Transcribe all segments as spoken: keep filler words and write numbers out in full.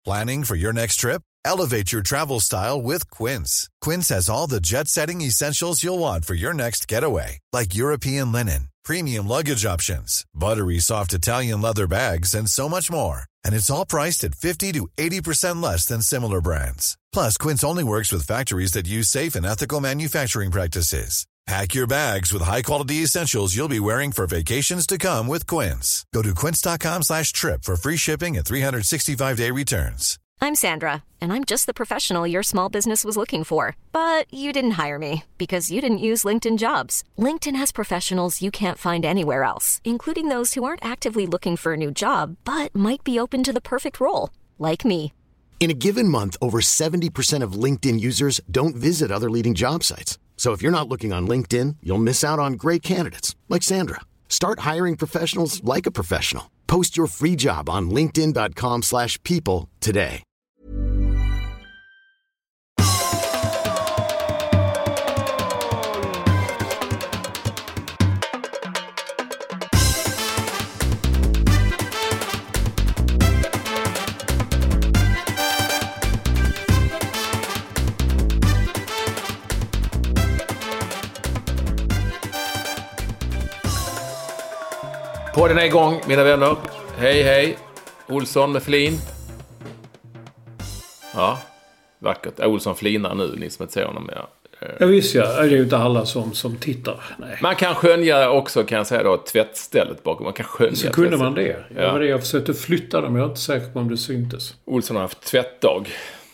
Planning for your next trip? Elevate your travel style with Quince. Quince has all the jet-setting essentials you'll want for your next getaway, like European linen, premium luggage options, buttery soft Italian leather bags, and so much more. And it's all priced at fifty to eighty percent less than similar brands. Plus, Quince only works with factories that use safe and ethical manufacturing practices. Pack your bags with high-quality essentials you'll be wearing for vacations to come with Quince. Go to quince.com slash trip for free shipping and three sixty-five day returns. I'm Sandra, and I'm just the professional your small business was looking for. But you didn't hire me because you didn't use LinkedIn Jobs. LinkedIn has professionals you can't find anywhere else, including those who aren't actively looking for a new job, but might be open to the perfect role, like me. In a given month, over seventy percent of LinkedIn users don't visit other leading job sites. So if you're not looking on LinkedIn, you'll miss out on great candidates like Sandra. Start hiring professionals like a professional. Post your free job on linkedin.com slash people today. Podden är igång, mina vänner. Hej, hej. Olsson med Flin. Ja, vackert. Olsson flinar nu, ni som inte ser honom. Ja, ja visst ja. Det är ju inte alla som, som tittar. Nej. Man kan skönja också, kan jag säga då, tvättstället bakom. Man kan skönja. Så kunde man det. Ja. Det var det jag försökte flytta dem. Jag är inte säker på om det syntes. Olsson har haft tvättdag.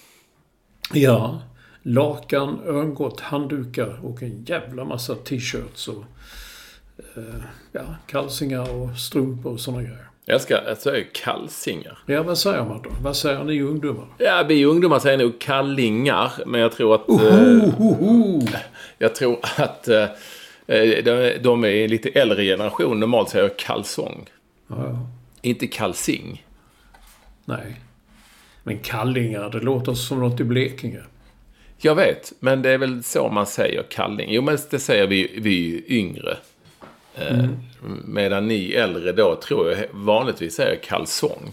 Ja. Lakan, örngott, handdukar och en jävla massa t-shirts och ja, kalsingar och strumpor och såna grejer. Jag älskar att säga kalsingar. Ja, vad säger man då? Vad säger ni ungdomar? Ja, vi ungdomar säger nog kallingar, men jag tror att Oho, oho. Eh, jag tror att eh, de, de är lite äldre generation normalt säger kalsong. Ja, ja. Inte kalsing. Nej. Men kallingar, det låter som något i Blekinge. Jag vet, men det är väl så man säger kalling. Jo, men det säger vi, vi yngre. Mm. Medan ni äldre då tror jag vanligtvis säger kalsong.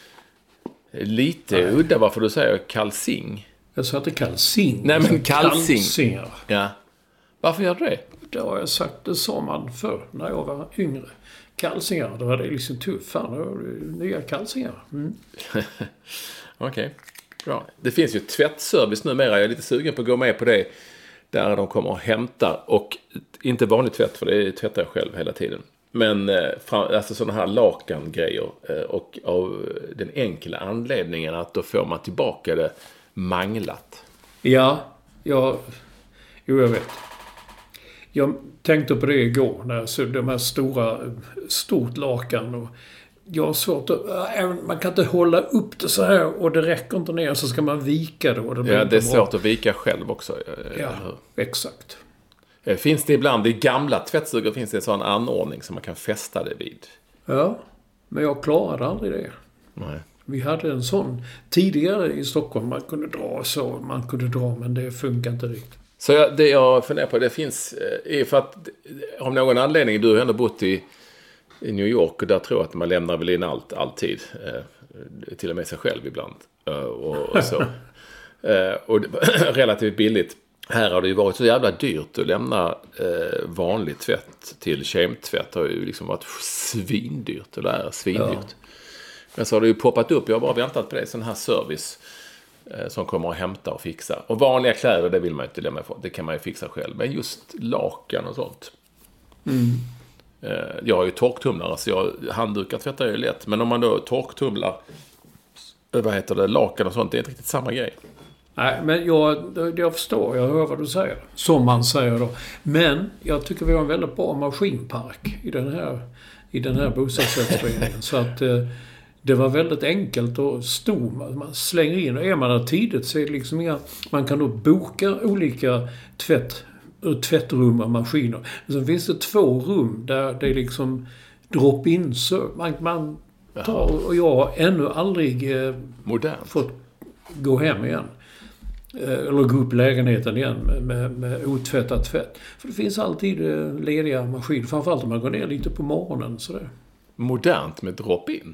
Lite Nej. udda varför du säger kalsing. Jag sa inte kalsing. Nej, men kalsing. Kalsingar. Ja. Varför gör du det? Det har jag sagt, det sa man förr när jag var yngre. Kalsingar, då var det liksom tufft. Fan, då har du nya kalsingar. Mm. Okej, okay. Bra. Det finns ju tvättservice numera. Jag är lite sugen på att gå med på det. Där de kommer och hämtar. Och inte vanlig tvätt, för det tvättar jag själv hela tiden. Men alltså sådana här lakangrejer. Och av den enkla anledningen att då får man tillbaka det manglat. Ja, jag, jo, jag vet. Jag tänkte på det igår när jag såg de här stora, stort lakan. Och jag har svårt att, man kan inte hålla upp det så här och det räcker inte ner, så ska man vika det. Och det ja, det är svårt att vika själv också. Ja, exakt. Finns det ibland, i gamla tvättstugor finns det en sån anordning som man kan fästa det vid? Ja, men jag klarade aldrig det. Nej. Vi hade en sån tidigare i Stockholm, man kunde dra så, man kunde dra, men det funkar inte riktigt. Så jag, det jag funderar på, det finns, är för att om någon anledning, du har ändå bott i, i New York och där tror jag att man lämnar väl in allt, alltid, eh, till och med sig själv ibland eh, och, och så. eh, och det, relativt billigt. Här har det ju varit så jävla dyrt att lämna eh, vanlig tvätt till kemtvätt. Det har ju liksom varit svindyrt, eller är svindyrt. Ja. Men så har det ju poppat upp, jag har bara väntat på det, sån här service eh, som kommer att hämta och fixa. Och vanliga kläder, det vill man ju inte lämna för, det kan man ju fixa själv. Men just lakan och sånt. Mm. Eh, jag har ju torktumlare, så jag, handdukar tvättar ju lätt. Men om man då torktumlar, vad heter det, lakan och sånt, det är inte riktigt samma grej. Nej, men jag, jag förstår, jag hör vad du säger. Som man säger då. Men jag tycker vi har en väldigt bra maskinpark i den här, i den här bostadsrättsföreningen. Så att eh, det var väldigt enkelt och stor. Man slänger in, och är man där tidigt så är det liksom inga, man kan då boka olika tvätt, tvättrum och maskiner. Och så finns det två rum där det är liksom drop-in. Så man, man tar, och jag har ännu aldrig eh, Modernt. fått gå hem igen. Eller gå upp i lägenheten igen med, med, med otvättat tvätt. För det finns alltid lediga maskiner. Framförallt om man går ner lite på morgonen. Sådär. Modernt med drop-in?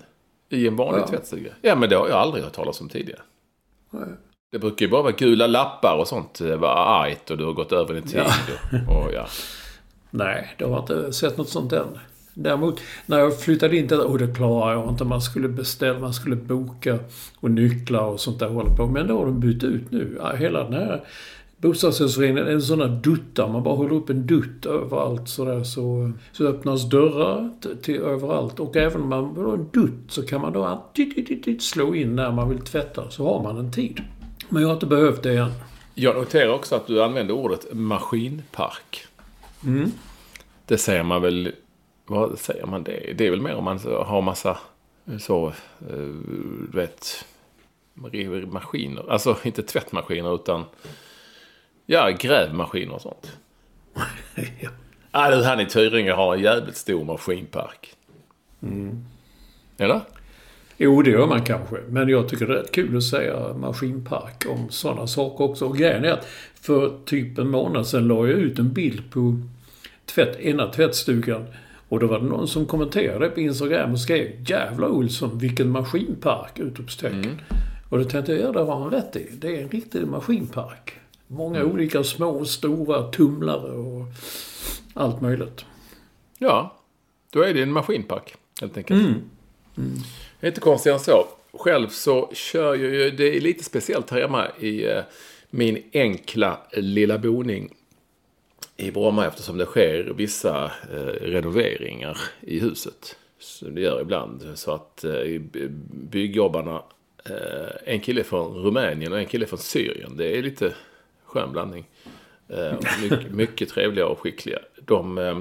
I en vanlig Ja. tvättstuga. Ja, men det har jag aldrig hört talas om tidigare. Nej. Det brukar ju bara vara gula lappar och sånt. Det var argt och du har gått över din tid. Ja. Och, och, ja. Nej, det har jag inte sett något sånt än. Däremot, när jag flyttade in där, och det klarar jag inte. Man skulle beställa, man skulle boka och nycklar och sånt där håller på. Men då har de bytt ut nu. Hela den här bostadsrättsföreningen är en sån här duttar. Man bara håller upp en dutt överallt sådär. Så, så öppnas dörrar till, till överallt. Och även om man har en dutt så kan man då slå in när man vill tvätta. Så har man en tid. Men jag har inte behövt det än. Jag noterar också att du använder ordet maskinpark. Mm. Det säger man väl... Vad säger man det? Det är väl mer om man har massa så, du vet, maskiner. Alltså inte tvättmaskiner utan ja, grävmaskiner och sånt. Ja. Ja, det här i Tyringe har en jävligt stor maskinpark. Mm. Eller? Jo, det gör man kanske. Men jag tycker det är rätt kul att säga maskinpark om sådana saker också. Och grejen är att för typ en månad sedan la jag ut en bild på tvätt, ena tvättstugan. Och då var det någon som kommenterade på Instagram och skrev jävla Olsson, vilken maskinpark, utropstecken. Mm. Och då tänkte jag, ja, det var han rätt i. Det är en riktig maskinpark. Många mm. olika små och stora tumlare och allt möjligt. Ja, då är det en maskinpark helt enkelt. Mm. Mm. Det är inte konstigt än så. Själv så kör jag ju, det är lite speciellt här hemma i eh, min enkla lilla boning i Bromma eftersom det sker vissa eh, renoveringar i huset. Så det gör ibland. Så att eh, byggjobbarna, eh, en kille från Rumänien och en kille från Syrien. Det är lite skön blandning. Eh, mycket, mycket trevliga och skickliga. De eh,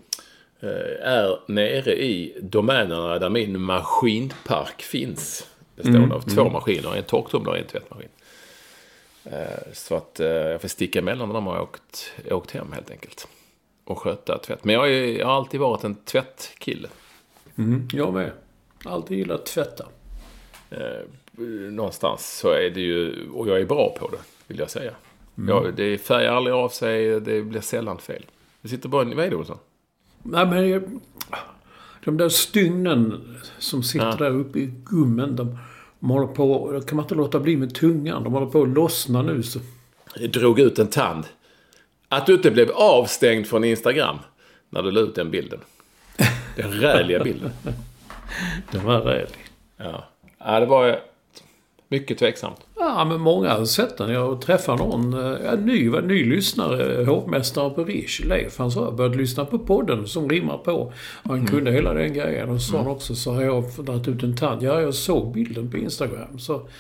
är nere i domänerna där min maskinpark finns. Bestående mm, av två mm. maskiner, en torktumlare och en tvättmaskin. Så att jag får sticka emellan när de har åkt, åkt hem helt enkelt. Och sköta tvätt. Men jag, är, jag har alltid varit en tvättkille. Mm, jag med. Alltid gillat att tvätta. Eh, någonstans så är det ju, och jag är bra på det, vill jag säga. Mm. Jag, det färgar aldrig av sig, det blir sällan fel. Det sitter bara, vad är det Olsson? Nej, men jag, de där stygnen som sitter ja. där uppe i gummen, de, de håller på, kan man inte låta bli med tungan, de håller på att lossna nu. Så. Jag drog ut en tand. Att du inte blev avstängd från Instagram när du la ut den bilden. Den räliga bilden. Den var rälig. Ja. Ja, det var mycket tveksamt. Ja, men många har sett den. Jag träffade någon ja, ny, var ny lyssnare, hovmästare på Rish, Leif. Han sa, jag började lyssna på podden som rimmar på. Och han mm. kunde hela den grejen. Och så mm. också så har jag dragit ut en tand. Ja, jag såg bilden på Instagram. Så.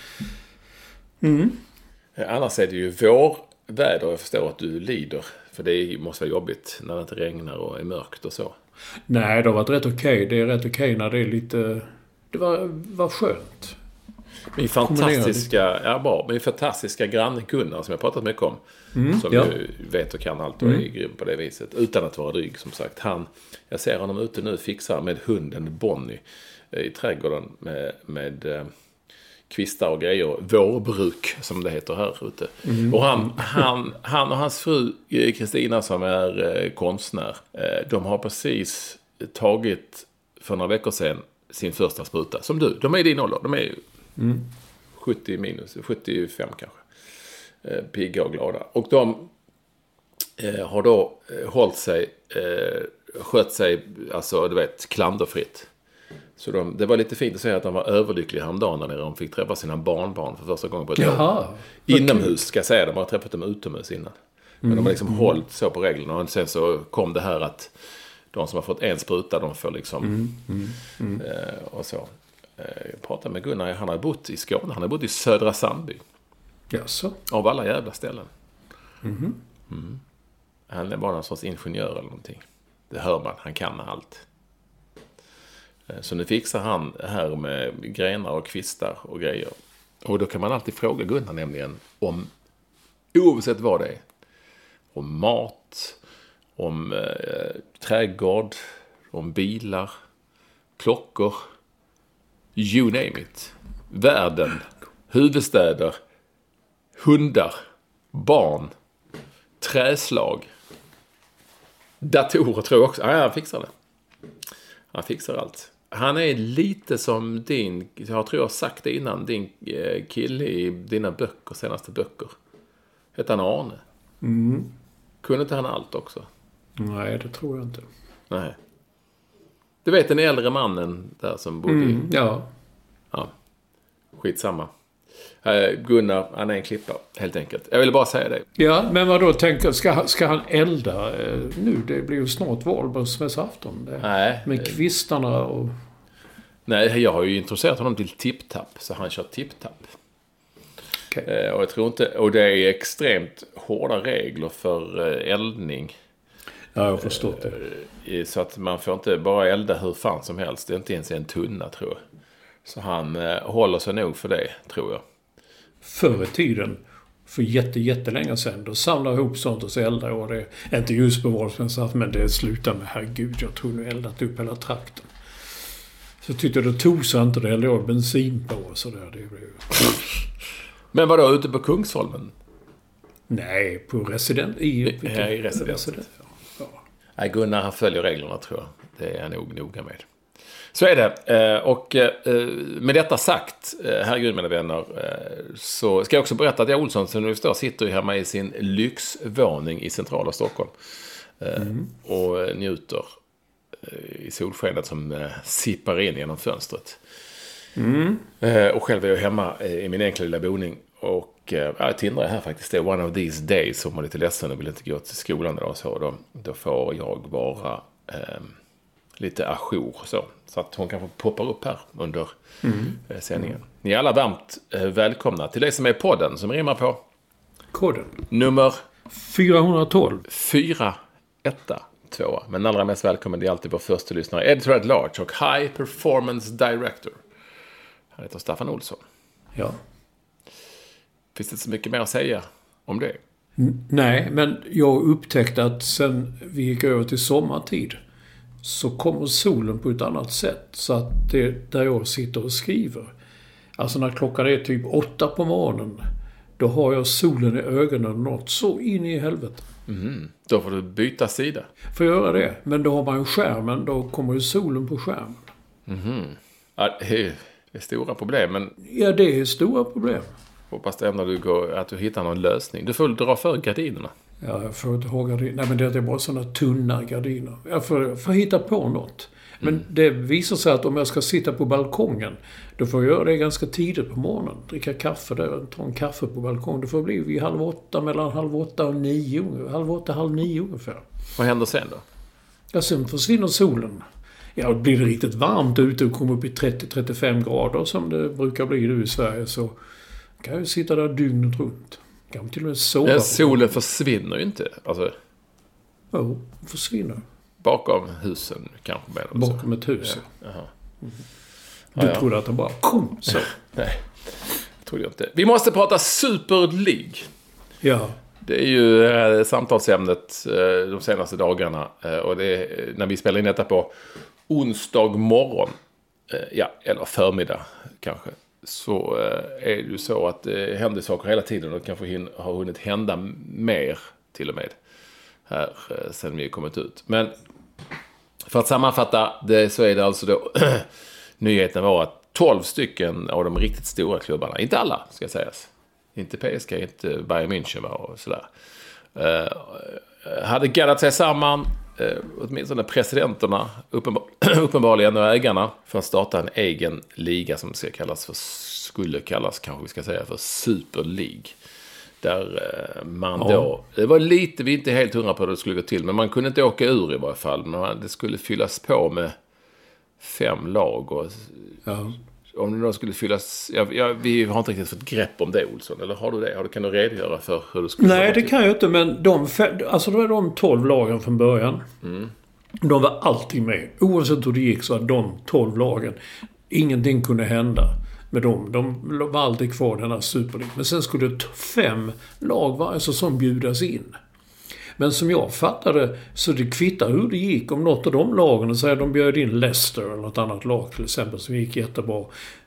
Mm. Annars är det ju vårväder. Jag förstår att du lider. För det måste vara jobbigt när det inte regnar och är mörkt och så. Nej, det har varit rätt okej. Okay. Det är rätt okej okay när det är lite... Det var, var skönt. Min fantastiska, ja, bra, min fantastiska granne Gunnar som jag pratat mycket om. Mm, som ja. ju vet och kan allt och mm. är grym på det viset. Utan att vara dryg som sagt. Han, jag ser honom ute nu fixar med hunden Bonnie eh, i trädgården med, med eh, kvistar och grejer. Vårbruk som det heter här ute. Mm. Och han, han, han och hans fru Kristina som är eh, konstnär. Eh, de har precis tagit för några veckor sedan sin första spruta. Som du, de är i din ålder. De är ju mm. sjuttio minus, sjuttiofem kanske. Eh, pigga och glada. Och de eh, har då eh, hållit sig, eh, skött sig, alltså du vet, klanderfritt. Så de, det var lite fint att säga att de var överlyckliga häromdagen när de fick träffa sina barnbarn för första gången på ett år. Inomhus ska jag säga, de har träffat dem utomhus innan. Men mm. de har liksom mm. hållit så på reglerna. Och sen så kom det här att de som har fått en spruta, de får liksom mm. Mm. Mm. Eh, och så. Jag pratade med Gunnar, han har bott i Skåne, han har bott i Södra Sandby. Jaså? Av alla jävla ställen. Mm. Mm. Han är bara någon sorts ingenjör eller någonting. Det hör man, han kan allt. Så nu fixar han här med grenar och kvistar och grejer. Och då kan man alltid fråga Gunnar nämligen om, oavsett vad det är, om mat, om eh, trädgård, om bilar, klockor, you name it. Världen, huvudstäder, hundar, barn, träslag, datorer tror jag också. Ja, han fixar det. Han fixar allt. Han är lite som din, jag tror jag har sagt det innan, din kille i dina böcker, senaste böcker. Hette han Arne? Mm. Kunde inte han allt också? Nej, det tror jag inte. Nej. Du vet den äldre mannen där som bodde mm, i... Ja. Ja. Skitsamma. Gunnar, han är en klippa, helt enkelt. Jag ville bara säga det. Ja, men vad då tänker, ska, ska han elda eh, nu? Det blir ju snart valborgsmässoafton. Nej. Med kvistarna och... Nej, jag har ju introducerat honom till tipptapp, så han kör tipptapp. Okay. Eh, och jag tror inte, och det är extremt hårda regler för eh, eldning. Ja, jag har förstått det. Eh, så att man får inte bara elda hur fan som helst. Det är inte ens en tunna, tror jag. Så han eh, håller sig nog för det, tror jag. Förr i tiden, för jätte, jättelänge sedan, då samlade ihop sånt och så eldade och det, inte just på valborgsmässoafton, men det slutar med, herregud, jag tror nu eldat upp hela trakten. Så tyckte jag, då tog sig inte det, eller bensin på och sådär. Det blev... Men vadå, ute på Kungsholmen? Nej, på resident... I, I, ja, i resident. resident. Ja. Nej, Gunnar, han följer reglerna, tror jag. Det är jag nog noga med. Så är det. Och med detta sagt, herregud mina vänner, så ska jag också berätta att jag Olsson, som nu står, sitter ju hemma i sin lyxvåning i centrala Stockholm. Mm. Och njuter i solskenet som sippar in genom fönstret. Mm. Och själv är jag hemma i min enkla lilla boning. Och jag tindrar här faktiskt. Det är one of these days som var lite ledsen och vill inte gå till skolan idag. Så då, då får jag vara... Eh, lite ajour så. Så att hon kanske poppar upp här under mm. sändningen. Mm. Ni är alla varmt eh, välkomna till det som är podden som rimmar på koden. Nummer fyrahundratolv. fyra ett två. Men allra mest välkommen är alltid vår första lyssnare, Editor at Large och High Performance Director. Han heter Staffan Olsson. Ja. Finns det så mycket mer att säga om det? N- nej, men jag upptäckte att sen vi gick över till sommartid så kommer solen på ett annat sätt. Så att det där jag sitter och skriver. Alltså när klockan är typ åtta på morgonen. Då har jag solen i ögonen något så in i helvete. Mm. Då får du byta sida. Får jag göra det. Men då har man ju skärmen. Då kommer ju solen på skärmen. Mm. Ja, det är stora problem. Men... Ja, det är stora problem. Hoppas det ändå du går, att du hittar någon lösning. Du får dra för gardinerna. Ja, jag får inte ha gardiner. Nej, men det är bara sådana tunna gardiner. Jag får, får hitta på något. Men mm. det visar sig att om jag ska sitta på balkongen, då får jag göra det ganska tidigt på morgonen. Dricka kaffe där, ta en kaffe på balkongen. Det får bli vid halv åtta, mellan halv åtta och nio. Halv åtta, halv nio ungefär. Vad händer sen då? Ja, sen försvinner solen. Ja, blir det riktigt varmt ute och kommer upp i trettio till trettiofem grader som det brukar bli nu i Sverige, så kan jag sitta där dygnet runt. Kan till och med sova. Ja, solen försvinner ju inte. Alltså, ja, oh, försvinner. Bakom husen kanske. Bakom ett hus, ja. Jaha. Mm. Du ja, ja. trodde att det bara kom så. Nej, jag trodde jag inte. Vi måste prata Super League. Ja. Det är ju eh, samtalsämnet eh, de senaste dagarna. Eh, och det är, när vi spelar in detta på onsdag morgon. Eh, ja, eller förmiddag kanske. Så eh, är det ju så att det eh, händer saker hela tiden. Och kanske hin- har hunnit hända mer till och med. Här eh, sen vi kommit ut. Men för att sammanfatta det, så är det alltså då nyheten var att tolv stycken av de riktigt stora klubbarna, inte alla ska sägas, inte P S G, inte Bayern München och sådär, eh, hade gaddat sig samman, eh, åtminstone presidenterna uppenbar, uppenbarligen och ägarna, för att starta en egen liga som ska kallas för, skulle kallas kanske vi ska säga för Super League. Där man då, ja. Det var lite, vi är inte helt hundra på hur det skulle gå till, men man kunde inte åka ur i varje fall. Men det skulle fyllas på med fem lag. Och ja. Om det då skulle fyllas, ja, ja, vi har inte riktigt fått grepp om det, Olsson. Eller har du det? Har du, kan du redogöra för hur det skulle? Nej, det kan jag inte, men de, alltså det var de tolv lagen från början. Mm. De var alltid med. Oavsett hur det gick så att de tolv lagen, ingenting kunde hända med dem. De var alltid kvar den här Super League. Men sen skulle det fem lag var alltså som bjudas in. Men som jag fattade så det kvittar hur det gick om något av de lagen, så de bjöd in Leicester eller något annat lag till exempel som gick jättebra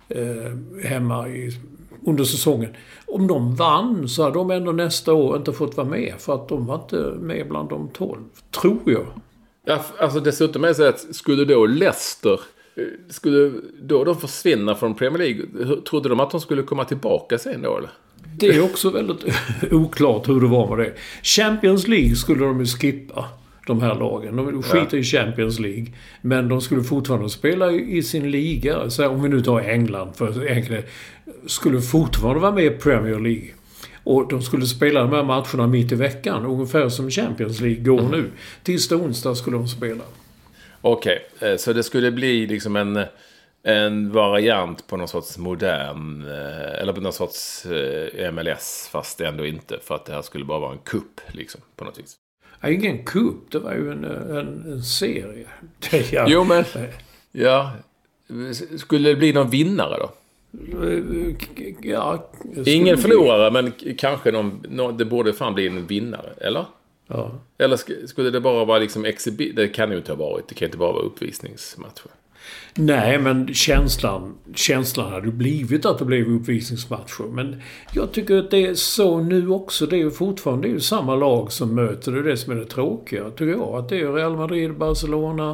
eh, hemma i, under säsongen. Om de vann så hade de ändå nästa år inte fått vara med, för att de var inte med bland de tolv, tror jag. Ja, alltså dessutom är det så att skulle då Leicester skulle då de försvinna från Premier League, trodde de att de skulle komma tillbaka sen då eller? Det är också väldigt oklart hur det var med det. Champions League skulle de ju skippa, de här lagen. De skiter i Champions League. Men de skulle fortfarande spela i sin liga. Så om vi nu tar England, för England skulle fortfarande vara med i Premier League. Och de skulle spela de här matcherna mitt i veckan. Ungefär som Champions League går mm. nu. Tisdag och onsdag skulle de spela. Okej, okay. Så det skulle bli liksom en... en variant på någon sorts modern eller på någon sorts M L S, fast ändå inte, för att det här skulle bara vara en kupp liksom, på något vis. Ja, ingen kupp, det var ju en, en, en serie. Ja. Jo men, ja, skulle det bli någon vinnare då? Ja, ingen förlorare, bli... men kanske någon, någon, det borde fan bli en vinnare, eller? Ja. Eller skulle det bara vara liksom exhibi- det kan ju inte ha varit, det kan inte bara vara uppvisningsmatcher. Nej, men känslan, känslan hade blivit att det blev uppvisningsmatcher. Men jag tycker att det är så nu också. Det är ju fortfarande det är ju samma lag som möter. Det är det som är det tråkiga, tycker jag. Att det är Real Madrid, Barcelona,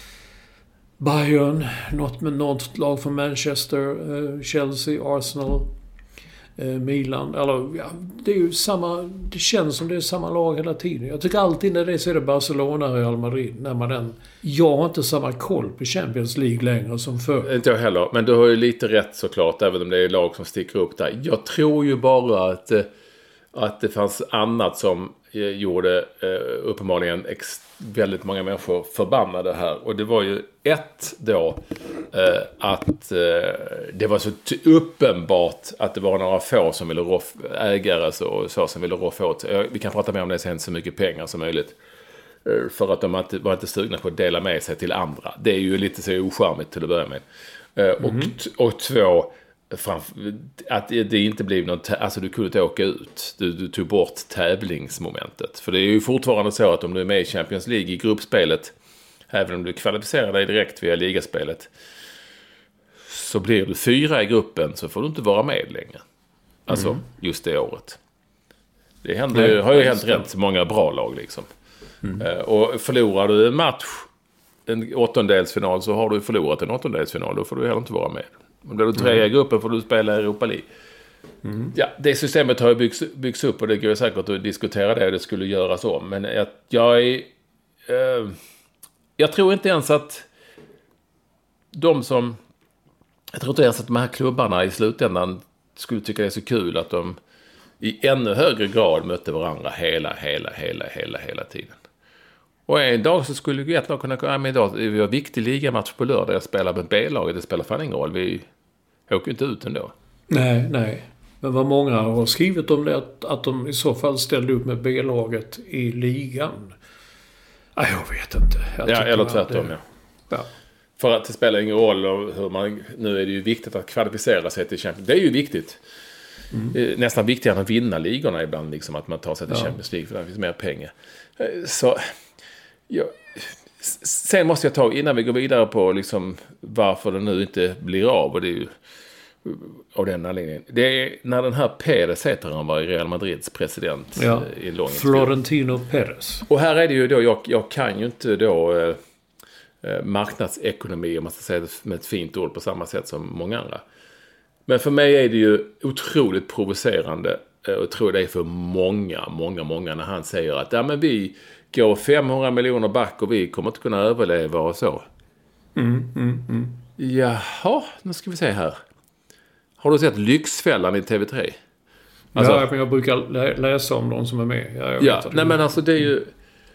Bayern, något med något lag från Manchester, Chelsea, Arsenal, Milan. Eller, ja, det är ju samma, det känns som det är samma lag hela tiden. Jag tycker alltid när det är så är det Barcelona, Real Madrid. När man den, jag har inte samma koll på Champions League längre som förr. Inte jag heller, men du har ju lite rätt såklart, även om det är lag som sticker upp där. Jag tror ju bara att, att det fanns annat som gjorde uppenbarligen ex- väldigt många människor förbannade här. Och det var ju ett då eh, att eh, det var så t- uppenbart att det var några få som ville roff, ägare så, så som ville roffa åt. Vi kan prata mer om det sen, så mycket pengar som möjligt. Eh, för att de inte, var inte sugna på att dela med sig till andra. Det är ju lite så ocharmigt till att börja med. Eh, mm. och, t- och två... Framför, att det inte blev någon, alltså du kunde inte åka ut, du, du tog bort tävlingsmomentet, för det är ju fortfarande så att om du är med i Champions League i gruppspelet, även om du kvalificerar dig direkt via ligaspelet, så blir du fyra i gruppen så får du inte vara med längre, alltså mm. just det året. Det händer, Nej, har ju hänt rätt många bra lag liksom. Mm. Och förlorar du en match, en åttondelsfinal, så har du förlorat en åttondelsfinal, då får du heller inte vara med. Om blir du trea i gruppen får du spela i Europa League. Mm. Ja, det systemet har ju byggts, byggts upp, och det går säkert att diskutera det och det skulle göras om. Men jag, jag är... Eh, jag tror inte ens att de som... Jag tror inte ens att de här klubbarna i slutändan skulle tycka det är så kul att de i ännu högre grad mötte varandra hela, hela, hela, hela, hela tiden. Och en dag så skulle ju ett lag kunna komma med idag. Vi har viktig ligamatch på lördag. Jag spelar med B-laget. Det spelar fan ingen roll. Vi åker inte ut ändå. Nej, nej. Men vad många har skrivit om det, att, att de i så fall ställde upp med B-laget i ligan. Nej, jag vet inte. Jag ja, eller tvärtom, det... ja. ja. För att det spelar ingen roll hur man... Nu är det ju viktigt att kvalificera sig till Champions. Det är ju viktigt. Mm. Nästan viktigare än att vinna ligorna ibland. Liksom, att man tar sig till ja. Champions League, för där finns mer pengar. Så... Ja. Sen måste jag ta, innan vi går vidare på liksom varför det nu inte blir av, och det är ju av den anledningen. Det är när den här Perez heter, han var i Real Madrids president ja. i en lång Florentino Perez. Och här är det ju då, jag, jag kan ju inte då eh, marknadsekonomi, om man ska säga det med ett fint ord, på samma sätt som många andra. Men för mig är det ju otroligt provocerande, och jag tror det är för många, många, många, när han säger att ja, men vi går femhundra miljoner back och vi kommer inte kunna överleva och så. Mm, mm, mm. Jaha, nu ska vi se här. Har du sett Lyxfällan i T V tre? Alltså, ja, jag brukar lä- läsa om de som är med. Ja, jag ja vet nej men alltså det är ju...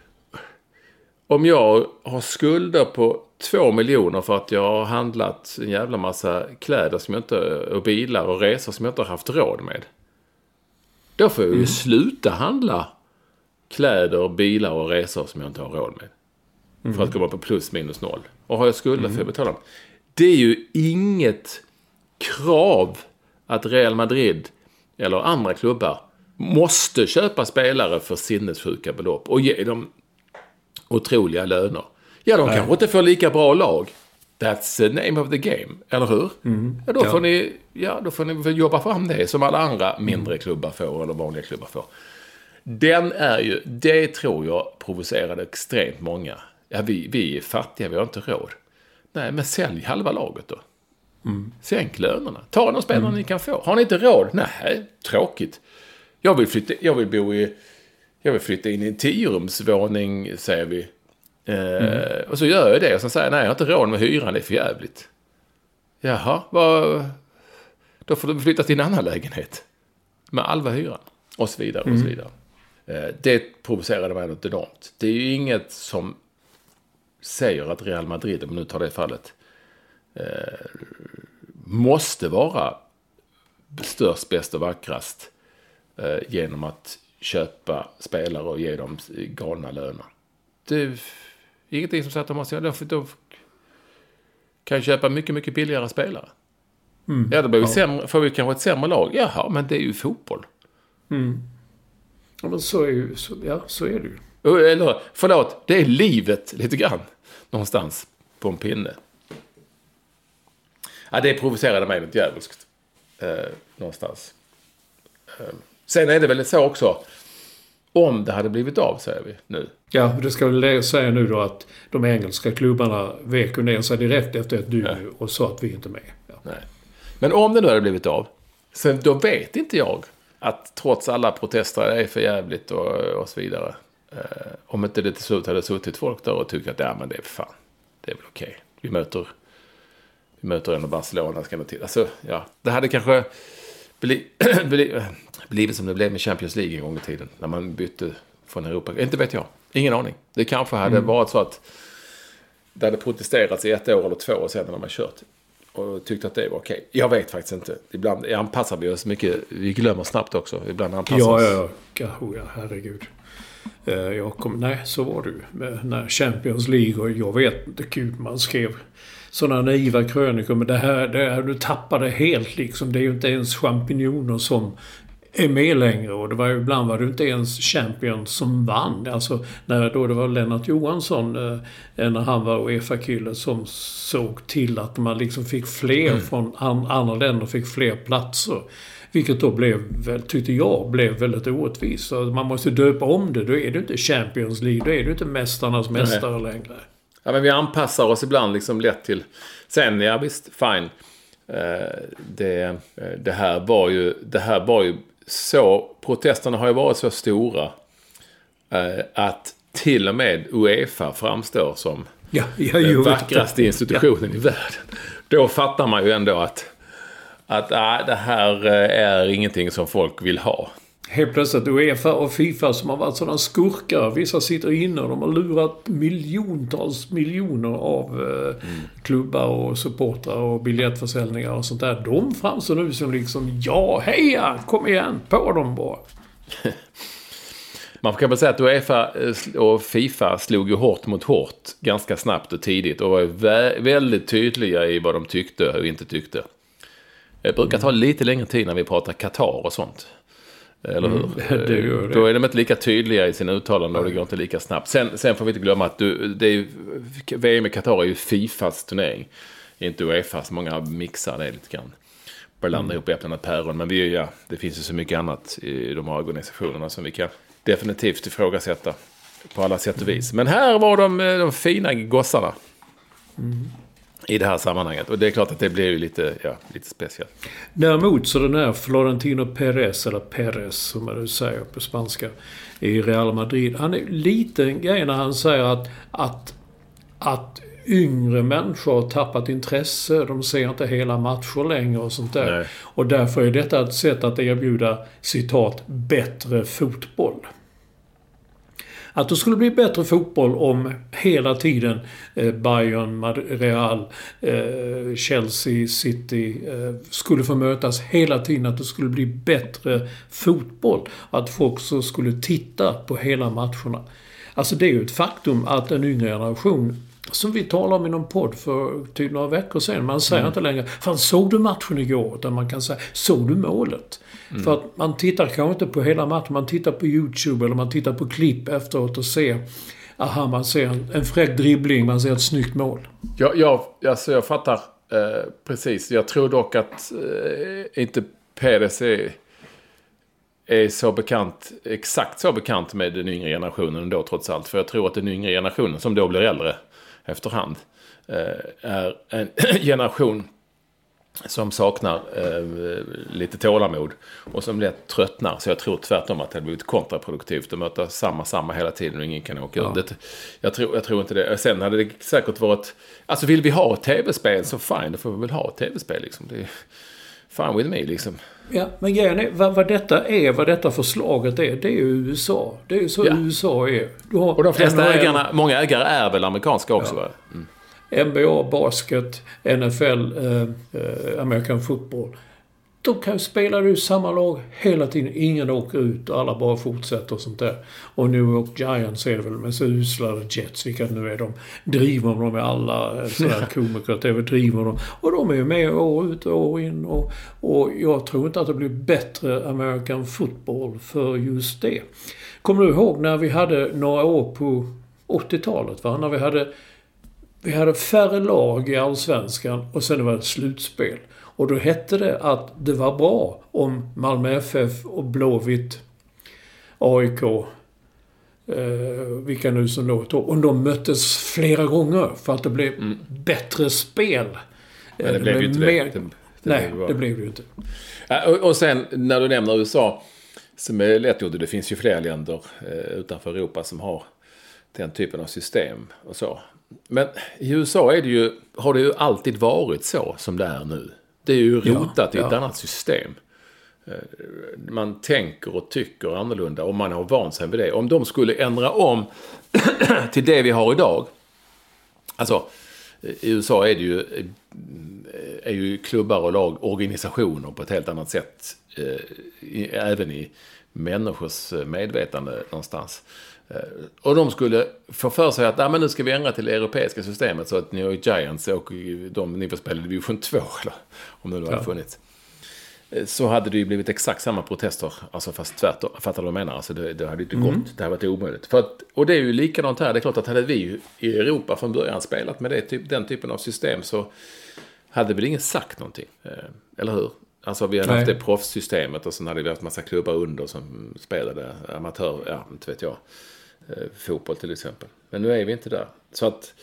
Om jag har skulder på två miljoner för att jag har handlat en jävla massa kläder som jag inte, och bilar och resor som jag inte har haft råd med. Då får jag ju mm. sluta handla kläder, bilar och resor som jag inte har råd med. Mm. För att komma på plus minus noll. Och har jag skulder mm. för att betala dem. Det är ju inget krav att Real Madrid eller andra klubbar måste köpa spelare för sinnessjuka belopp och ge dem otroliga löner. Ja, de kanske inte får lika bra lag. That's the name of the game, eller hur? Mm. Ja, då ja. får ni, ja, då får ni jobba fram det som alla andra mindre klubbar får eller vanliga klubbar får. Den är ju, det tror jag provocerade extremt många. Ja, vi, vi är fattiga, vi har inte råd. Nej, men sälj halva laget då. Mm. Sänk lönerna. Ta de spelarna mm. ni kan få. Har ni inte råd? Nej, tråkigt. Jag vill flytta, jag vill bo i, jag vill flytta in i en tiorumsvåning, säger vi. Eh, mm. Och så gör jag det och så säger jag, nej, jag har inte råd med hyran, det är för jävligt. Jaha, vad... Då får du flytta till en annan lägenhet. Med halva hyran. Och så vidare, och så vidare. Mm. Det provocerade mig något enormt. Det är ju inget som säger att Real Madrid, om nu tar det fallet, eh, måste vara störst, bäst och vackrast eh, genom att köpa spelare och ge dem galna löner. Det är ingenting som säger att de måste göra det. Då kan jag köpa mycket, mycket billigare spelare. Mm. Ja, då blir vi ja. sämre, får vi kanske ett sämre lag. Jaha, men det är ju fotboll. Mm. Ja, men så är ju, så, ja, så är det ju. Eller, förlåt, det är livet lite grann. Någonstans på en pinne. Ja, det provocerade mig något jävligt. Eh, någonstans. Eh. Sen är det väl så också, om det hade blivit av, säger vi nu. Ja, det ska väl säga nu då att de engelska klubbarna vek ner sig direkt efter ett du ja. och sa att vi inte är med. Ja. Nej. Men om det nu hade blivit av, sen då vet inte jag att trots alla protester är det för jävligt och, och så vidare. Eh, om inte det till slut hade suttit folk där och tyckt att ja, men det är fan, det är väl okej. Okay. Vi möter vi möter en av Barcelona, ska man till. Alltså, ja, det hade kanske bli, bli, blivit som det blev med Champions League en gång i tiden, när man bytte från Europa. Inte vet jag. Ingen aning. Det kanske hade mm. varit så att det hade protesterats i ett år eller två år sedan när man kört. Och tyckte att det var okej. Jag vet faktiskt inte. Ibland anpassar vi oss mycket. Vi glömmer snabbt också. Ibland anpassar ja, oss. Ja, ja. Oh, ja, herregud. Jag kom, nej, så var du. När Champions League, och jag vet inte, gud, man skrev sådana naiva krönikor. Men det här, det här, du tappade helt liksom. Det är ju inte ens champinjoner som är med längre. Och det var ju, ibland var det inte ens champion som vann. Alltså när då det var Lennart Johansson, eh, när han var UEFA-kille, som såg till att man liksom fick fler mm. från an, andra länder, fick fler platser. Vilket då blev, väl, tyckte jag, blev väldigt orättvist. Så man måste döpa om det. Då är det inte Champions League. Då är det inte mästarnas mästare Nej. längre. Ja, men vi anpassar oss ibland liksom lätt till. Sen, ja visst, fine. Eh, det, det här var ju, det här var ju så, protesterna har ju varit så stora eh, att till och med UEFA framstår som ja, den vackraste institutionen ja. i världen. Då fattar man ju ändå att, att äh, det här är ingenting som folk vill ha. Helt plötsligt UEFA och FIFA som har varit sådana skurkar. Vissa sitter inne och de har lurat miljontals miljoner av eh, mm. klubbar och supportrar och biljettförsäljningar och sånt där. De framstår nu som liksom, ja, heja, kom igen, på dem bara. Man kan väl säga att UEFA och FIFA slog ju hårt mot hårt ganska snabbt och tidigt och var vä- väldigt tydliga i vad de tyckte och inte tyckte. Det brukar ta lite längre tid när vi pratar Qatar och sånt. Eller hur? Mm, det gör det. Då är de inte lika tydliga i sina uttalanden och det går inte lika snabbt. Sen, sen får vi inte glömma att du, det är, V M i Qatar är ju FIFAs turnering. Inte UEFAs, många mixar det lite grann. Blanda mm. ihop äpplen och päron. Men vi, ja, det finns ju så mycket annat i de här organisationerna som vi kan definitivt ifrågasätta på alla sätt och vis. Men här var de, de fina gossarna. Mm. I det här sammanhanget. Och det är klart att det blir ju lite, ja, lite speciellt. Däremot så den här Florentino Perez, eller Perez som man nu säger på spanska, i Real Madrid. Han är lite en grej när han säger att, att, att yngre människor har tappat intresse. De ser inte hela matcher längre och sånt där. Nej. Och därför är detta ett sätt att erbjuda, citat, bättre fotboll. Att det skulle bli bättre fotboll om hela tiden eh, Bayern, Real, eh, Chelsea, City eh, skulle få mötas hela tiden. Att det skulle bli bättre fotboll. Att folk så skulle titta på hela matcherna. Alltså det är ju ett faktum att en yngre generation, som vi talade om i någon podd för typ några veckor sedan. Man säger mm. inte längre, fan såg du matchen igår? Utan man kan säga, såg du målet? Mm. För att man tittar kanske inte på hela matchen. Man tittar på YouTube eller man tittar på klipp efteråt och ser, aha, man ser en, en fräck dribbling, man ser ett snyggt mål. Ja, ja alltså jag fattar eh, precis. Jag tror dock att eh, inte Perez är, är så bekant, exakt så bekant med den yngre generationen då trots allt. För jag tror att den yngre generationen som då blir äldre efterhand är en generation som saknar eh, lite tålamod och som lätt tröttnar. Så jag tror tvärtom att det hade blivit kontraproduktivt att möta samma, samma hela tiden och ingen kan åka ja. ut. Jag tror, jag tror inte det. Sen hade det säkert varit... Alltså vill vi ha ett tv-spel så fine, då får vi väl ha ett tv-spel liksom. Det är fine with me liksom. Ja, men grejen är, vad, vad detta är, vad detta förslaget är, det är ju U S A. Det är ju så ja. U S A är. Du har och de flesta ägarna, många ägare är väl amerikanska också, ja. va? Mm. N B A, basket, N F L, eh, American football. De kan ju spela i samma lag hela tiden. Ingen åker ut och alla bara fortsätter och sånt där. Och New York Giants är det väl med så usla Jets, vilka nu är de. Driver de med alla sådär komiker, det driver de. Och de är ju med år ut och år in. Och, och jag tror inte att det blir bättre American football för just det. Kommer du ihåg när vi hade några år på åttiotalet, va? När vi hade... Vi hade färre lag i Allsvenskan och sen var det slutspel. Och då hette det att det var bra om Malmö F F och Blåvitt, A I K, eh, vilka nu som låter, om de möttes flera gånger för att det blev mm. bättre spel. Men det, det blev ju inte mer... det. det. Nej, det, det blev ju inte. Ja, och, och sen när du nämner U S A, som är lättgjort, det finns ju fler länder eh, utanför Europa som har den typen av system och så. Men i U S A är det ju, har det ju alltid varit så som det är nu. Det är ju rotat ja, i ett ja. annat system. Man tänker och tycker annorlunda och man har vant sig vid det. Om de skulle ändra om till det vi har idag. Alltså, i U S A är det ju, är ju klubbar och lag organisationer på ett helt annat sätt. Även i människors medvetande någonstans. Och de skulle få för sig att men nu ska vi ändra till det europeiska systemet så att New York Giants och de ni får spela i division två eller om det nu hade ja. funnits. Så hade det ju blivit exakt samma protester, alltså fast tvärtom, fattar du vad jag menar? Alltså det, det hade inte mm. gått, det hade varit omöjligt. För att, och det är ju likadant här, det är klart att hade vi i Europa från början spelat med det, typ, den typen av system så hade väl ingen sagt någonting, eller hur? Alltså vi hade Nej. haft det proffssystemet och sen hade vi haft massa klubbar under som spelade amatör, ja inte vet jag, fotboll till exempel. Men nu är vi inte där. Så att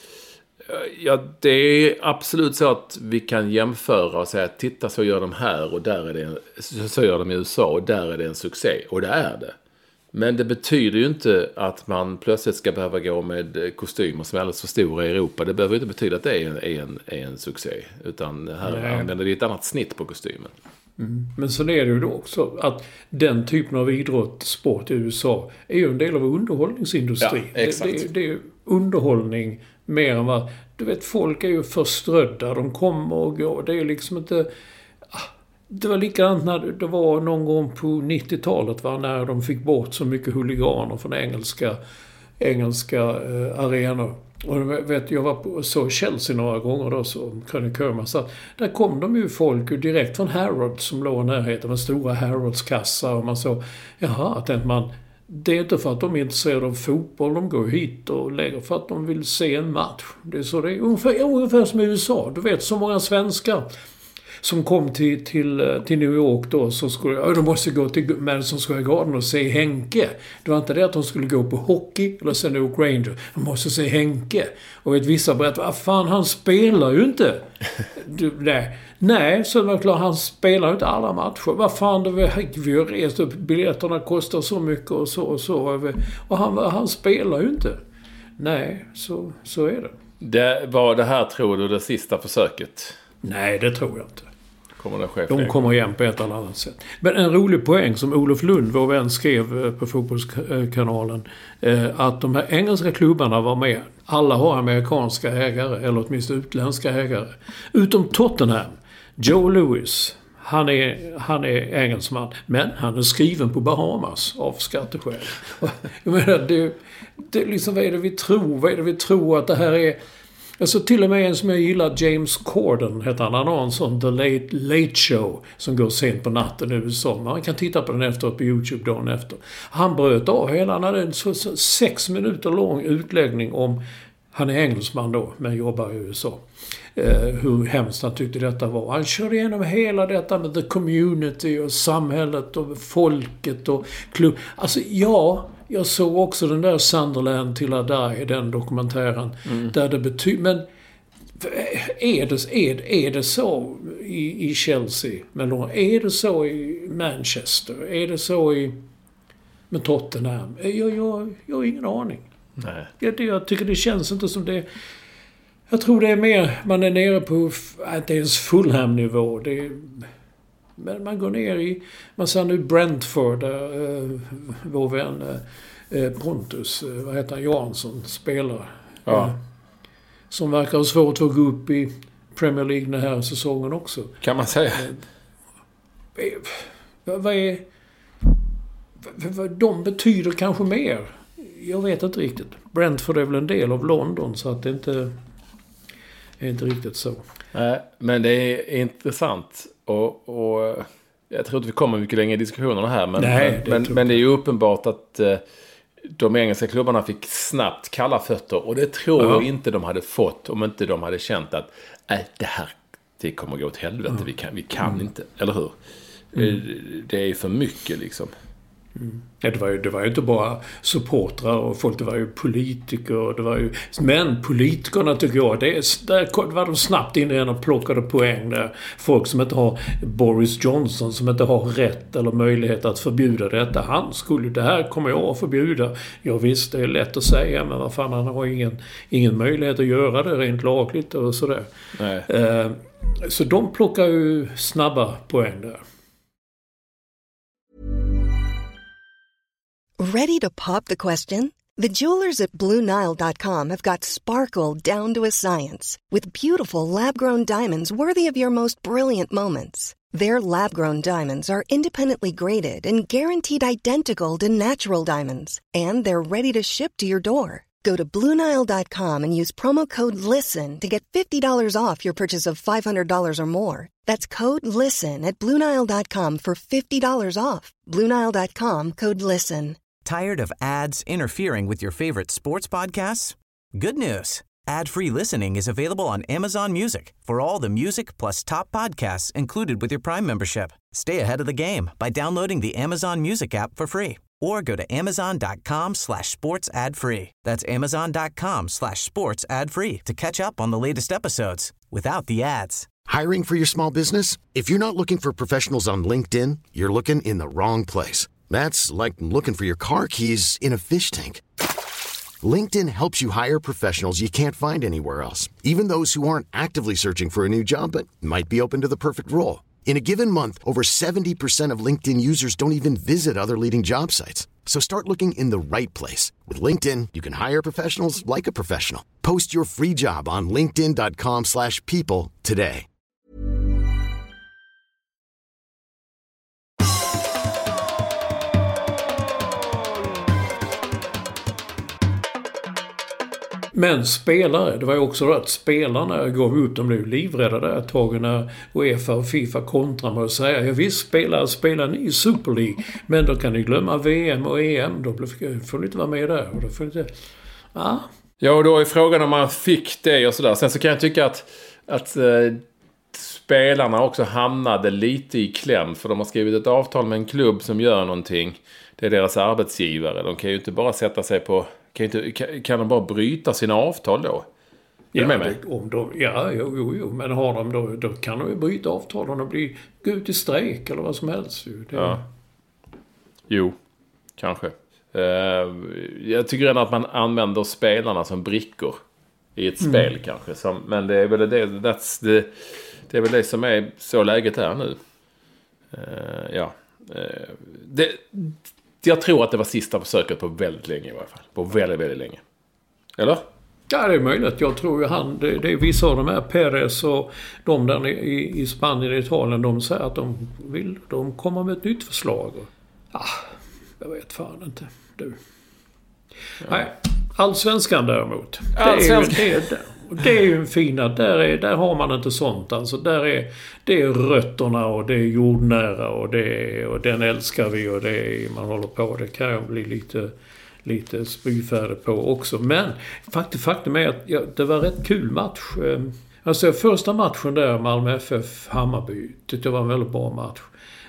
ja, det är absolut så att vi kan jämföra och säga titta så gör de här och där är det en, så gör de i U S A och där är det en succé och det är det. Men det betyder ju inte att man plötsligt ska behöva gå med kostymer som är alldeles för stora i Europa. Det behöver inte betyda att det är en, är en, är en succé. Utan här Nej. använder vi ett annat snitt på kostymen. Mm. Men så är det ju då också att den typen av idrott, sport i U S A är ju en del av underhållningsindustrin. Ja, exakt. Det, det, det är ju underhållning mer än vad... Du vet, folk är ju förströdda. De kommer och går. Det är ju liksom inte... Det var likadant när det var någon gång på nittiotalet va, när de fick bort så mycket huliganer från engelska, engelska eh, arenor. Och vet, jag var på så Chelsea några gånger då som krönikör. Så där kom de ju folk direkt från Harrods som låg i närheten med stora Harrods kassa och man så, jaha, tänkte man, det är inte för att de är intresserade av fotboll, de går hit och lägger för att de vill se en match. Det är så det är ungefär, ungefär som i U S A. Du vet, så många svenskar som kom till, till, till New York då, så skulle ja, de måste gå till Madison Square Garden och se Henke. Det var inte det att de skulle gå på hockey eller sen New York Rangers. De måste se Henke. Och ett vissa berättar, vad fan, han spelar ju inte. Du, nej. nej, så det var klart, han spelar ju inte alla matcher. Vad fan, det var, vi har rest upp, biljetterna kostar så mycket och så och så. Och han, han spelar ju inte. Nej, så, så är det. Det var det här, tror du, det sista försöket? Nej, det tror jag inte. Kommer det ske De kommer igen på ett eller annat sätt. Men en rolig poäng som Olof Lund, vår vän, skrev på Fotbollskanalen, att de här engelska klubbarna var med. Alla har amerikanska ägare, eller åtminstone utländska ägare. Utom Tottenham. Joe Louis, han är, han är engelsman, men han är skriven på Bahamas av skatteskäl. Jag menar, det, det liksom, vad är det vi tror? Vad är det vi tror att det här är? Alltså till och med en som jag gillar, James Corden heter han. Han har en sån The Late, Late Show som går sent på natten i U S A. Man kan titta på den efteråt på YouTube dagen efter. Han bröt av hela, han hade en så, så, sex minuter lång utläggning om, han är engelsman då men jobbar i U S A. Eh, hur hemskt han tyckte detta var. Han körde igenom hela detta med the community och samhället och folket och klubb. Alltså ja... Jag såg också den där Sunderland till I Die, den dokumentären. Mm. Där det betyder... Men Är det, är, är det så i, i Chelsea? Men är det så i Manchester? Är det så i med Tottenham? Jag, jag, jag har ingen aning. Nej. Jag, jag tycker det känns inte som det... Jag tror det är mer... Man är nere på inte ens Fulham-nivå. Det är, men man går ner i... Man ser nu Brentford, där äh, vår vän äh, Pontus, äh, vad heter han, Jansson, spelar. Ja. Äh, som verkar ha svårt att gå upp i Premier League den här säsongen också. Kan man säga. Äh, vad, vad är... Vad, de betyder kanske mer. Jag vet inte riktigt. Brentford är väl en del av London, så att det inte är inte riktigt så. Nej, men det är intressant. Och, och jag tror inte vi kommer mycket längre i diskussionerna här. Men, Nej, det men, men det är ju uppenbart att eh, de engelska klubbarna fick snabbt kalla fötter. Och det tror ja. jag inte de hade fått om inte de hade känt att nej, det här det kommer gå åt helvete. Ja. Vi kan, vi kan mm. inte, eller hur? Mm. Det är för mycket liksom. Mm. Ja, det var ju det var ju inte bara supportrar och folk, det var ju politiker, det var ju, men politikerna tycker jag, det är, där var de snabbt in igen och plockade poäng där. Folk som inte har, Boris Johnson som inte har rätt eller möjlighet att förbjuda detta, han skulle, det här kommer jag att förbjuda. Ja visst, det är lätt att säga, men vad fan, han har ingen, ingen möjlighet att göra det rent lagligt och sådär. Nej. Eh, så de plockar ju snabba poäng där. Ready to pop the question? The jewelers at Blue Nile dot com have got sparkle down to a science with beautiful lab-grown diamonds worthy of your most brilliant moments. Their lab-grown diamonds are independently graded and guaranteed identical to natural diamonds, and they're ready to ship to your door. Go to Blue Nile dot com and use promo code LISTEN to get fifty dollars off your purchase of five hundred dollars or more. That's code LISTEN at Blue Nile dot com for fifty dollars off. Blue Nile dot com, code LISTEN. Tired of ads interfering with your favorite sports podcasts? Good news. Ad-free listening is available on Amazon Music for all the music plus top podcasts included with your Prime membership. Stay ahead of the game by downloading the Amazon Music app for free or go to amazon.com slash sports ad free. That's amazon.com slash sports ad free to catch up on the latest episodes without the ads. Hiring for your small business? If you're not looking for professionals on LinkedIn, you're looking in the wrong place. That's like looking for your car keys in a fish tank. LinkedIn helps you hire professionals you can't find anywhere else, even those who aren't actively searching for a new job but might be open to the perfect role. In a given month, over seventy percent of LinkedIn users don't even visit other leading job sites. So start looking in the right place. With LinkedIn, you can hire professionals like a professional. Post your free job on linkedin.com slash people today. Men spelare, det var ju också att spelarna gav ut, de blev livrädda där ett tag när UEFA och FIFA kontrar med att säga, ja visst spelare spelar ni i Super League, men då kan ni glömma V M och E M, då får ni inte vara med där. Och då får ni inte... ah. Ja, och då är frågan om man fick det och sådär. Sen så kan jag tycka att, att eh, spelarna också hamnade lite i kläm, för de har skrivit ett avtal med en klubb som gör någonting. Det är deras arbetsgivare. De kan ju inte bara sätta sig på... Kan, inte, kan, kan de bara bryta sina avtal då? Ja, med mig? Det, om de, ja jo, jo, jo, men har de då, då kan de ju bryta avtal om de blir, gå ut i strejk eller vad som helst. Det, ja. Jo, kanske. Uh, jag tycker ändå att man använder spelarna som brickor i ett mm. spel kanske. Som, men det är väl det, that's the, det är väl det som är så läget är nu. Uh, ja. Uh, det... Jag tror att det var sista försöket på väldigt länge i varje fall. På väldigt, väldigt länge. Eller? Ja, det är möjligt. Jag tror ju han... Det, det är vissa av de här, Perez och de där i, i Spanien och Italien, de säger att de vill... De kommer med ett nytt förslag. Ah, jag vet fan inte. Du. Ja. Nej, Allsvenskan däremot. Allsvenskan. Det är ju, det, det är ju en fina... Där, är, där har man inte sånt. Alltså, där är, det är rötterna och det är jordnära och, det är, och den älskar vi och det är, man håller på. Det kan jag bli lite, lite spyfärdig på också. Men faktum, faktum är att ja, det var en rätt kul match. Alltså första matchen där, Malmö F F Hammarby, tyckte jag var en väldigt bra match.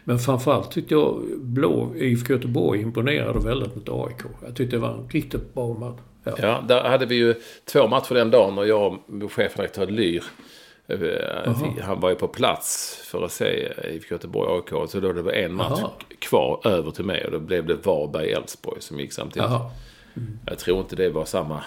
Men framförallt tyckte jag blå I F K Göteborg imponerade väldigt mot A I K. Jag tyckte det var en riktigt bra match. Ja. ja, där hade vi ju två matcher den dagen och jag och chefredaktör Lyr, Aha. han var ju på plats för att se I F K Göteborg A I K. Så då det var en match Aha. kvar över till mig och då blev det Varberg-Elfsborg som gick samtidigt. Mm. Jag tror inte det var samma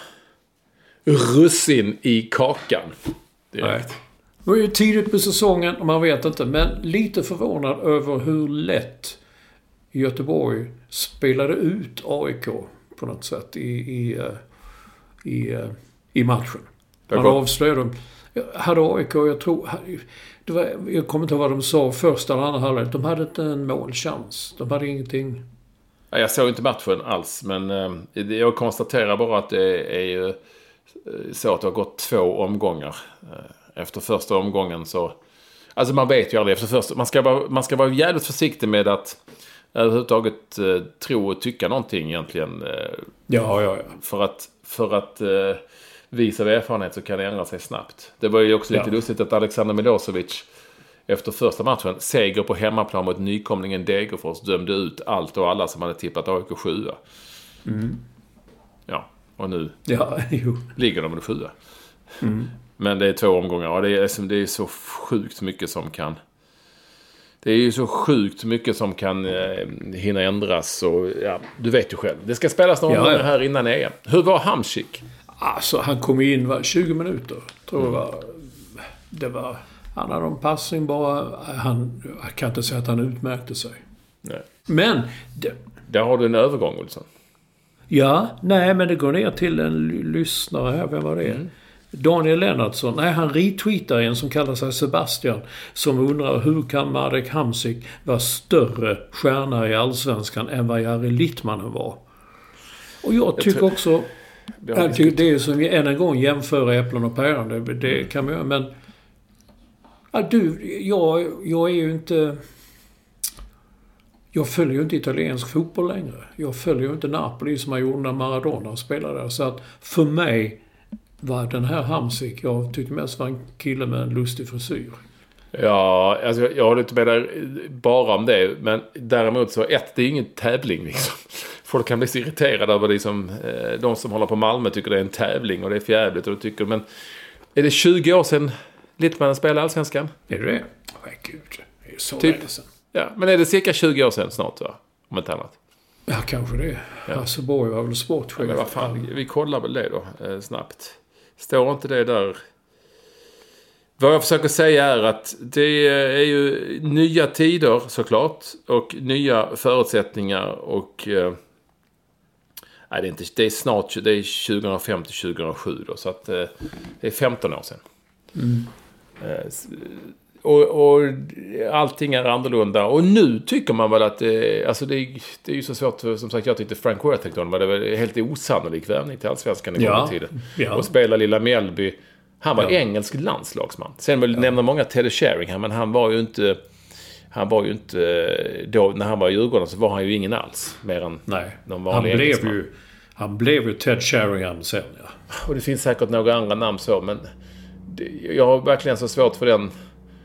russin i kakan direkt. Nej. Det var ju tidigt på säsongen och man vet inte, men lite förvånad över hur lätt Göteborg spelade ut A I K på något sätt i, i, i, i matchen. Man avslöjade dem. Hade A I K, jag tror, det var, jag kommer inte ihåg vad de sa första eller andra halvlek. De hade inte en målchans. De hade ingenting. Jag såg inte matchen alls, men eh, jag konstaterar bara att det är ju så att det har gått två omgångar. Efter första omgången så... Alltså man vet ju aldrig efter första... Man ska vara, man ska vara jävligt försiktig med att överhuvudtaget eh, tro och tycka någonting egentligen. Eh, ja, ja, ja. För att, för att eh, visa av erfarenhet så kan det ändra sig snabbt. Det var ju också lite ja. lustigt att Alexander Milosevic efter första matchen, seger på hemmaplan mot nykomlingen Degerfors, dömde ut allt och alla som hade tippat A I K sjua. Mm. Ja, och nu ja, jo. ligger de med sjua. Mm. Men det är två omgångar och det är, det är så sjukt mycket som kan... Det är ju så sjukt mycket som kan eh, hinna ändras och ja, du vet ju själv. Det ska spelas några ja, ja. här innan E M. Hur var Hamsik? Alltså han kom in var tjugo minuter. Tror mm. det var... Det var... Han hade en passning bara... Han, jag kan inte säga att han utmärkte sig. Nej. Men... Det, där har du en övergång, Olsson. Ja, nej men det går ner till en l- lyssnare här. Vem var det? Mm. Daniel Lennartsson, nej han retweetar en som kallar sig Sebastian som undrar hur kan Marek Hamsik vara större stjärna i Allsvenskan än vad Jari Littmanen var. Och jag tycker jag tror, också jag tycker det är som vi än en gång jämför äpplen och päron, det, det mm. kan man göra, men ja, du, jag, jag är ju inte jag följer ju inte italiensk fotboll längre. Jag följer ju inte Napoli som jag gjorde när Maradona spelade där, så att för mig var den här Hamsik, jag tyckte mest var en kille med en lustig frisyr. Ja, alltså jag håller inte med där bara om det. Men däremot så, ett, det är ingen tävling liksom. Folk kan bli så irriterade över liksom, de som håller på Malmö tycker det är en tävling och det är fjävligt och tycker, men är det tjugo år sedan Littmanen spelade Allsvenskan? Är det det? Åh gud, det är så typ, länge sedan. Ja, men är det cirka tjugo år sedan snart, va? Om inte annat. Ja, kanske det. Ja. Alltså Borg var väl sportchef. Ja, men vad fan, vi kollar väl det då eh, snabbt. Står inte det där? Vad jag försöker säga är att det är ju nya tider såklart och nya förutsättningar och eh, nej, det är inte, det är snart, det är tjugohundrafem till tjugohundrasju då, så att eh, det är femton år sedan. Mm. Eh, och, och allting är annorlunda och nu tycker man väl att det, alltså det, det är ju så svårt, som sagt jag tyckte Frank Worthington var det väl helt osannolik värvning till Allsvenskan i ja. tiden. Ja. Och spela lilla Mjällby. Han var ja. engelsk landslagsman. Sen vill ja. nämna många Teddy Sheringham, men han var ju inte han var ju inte då när han var i Djurgården så var han ju ingen alls mer än nej. någon vanlig han blev engelsman. ju han blev ju Ted Sheringham sen ja. Och det finns säkert några andra namn så, men det, jag har verkligen så svårt för den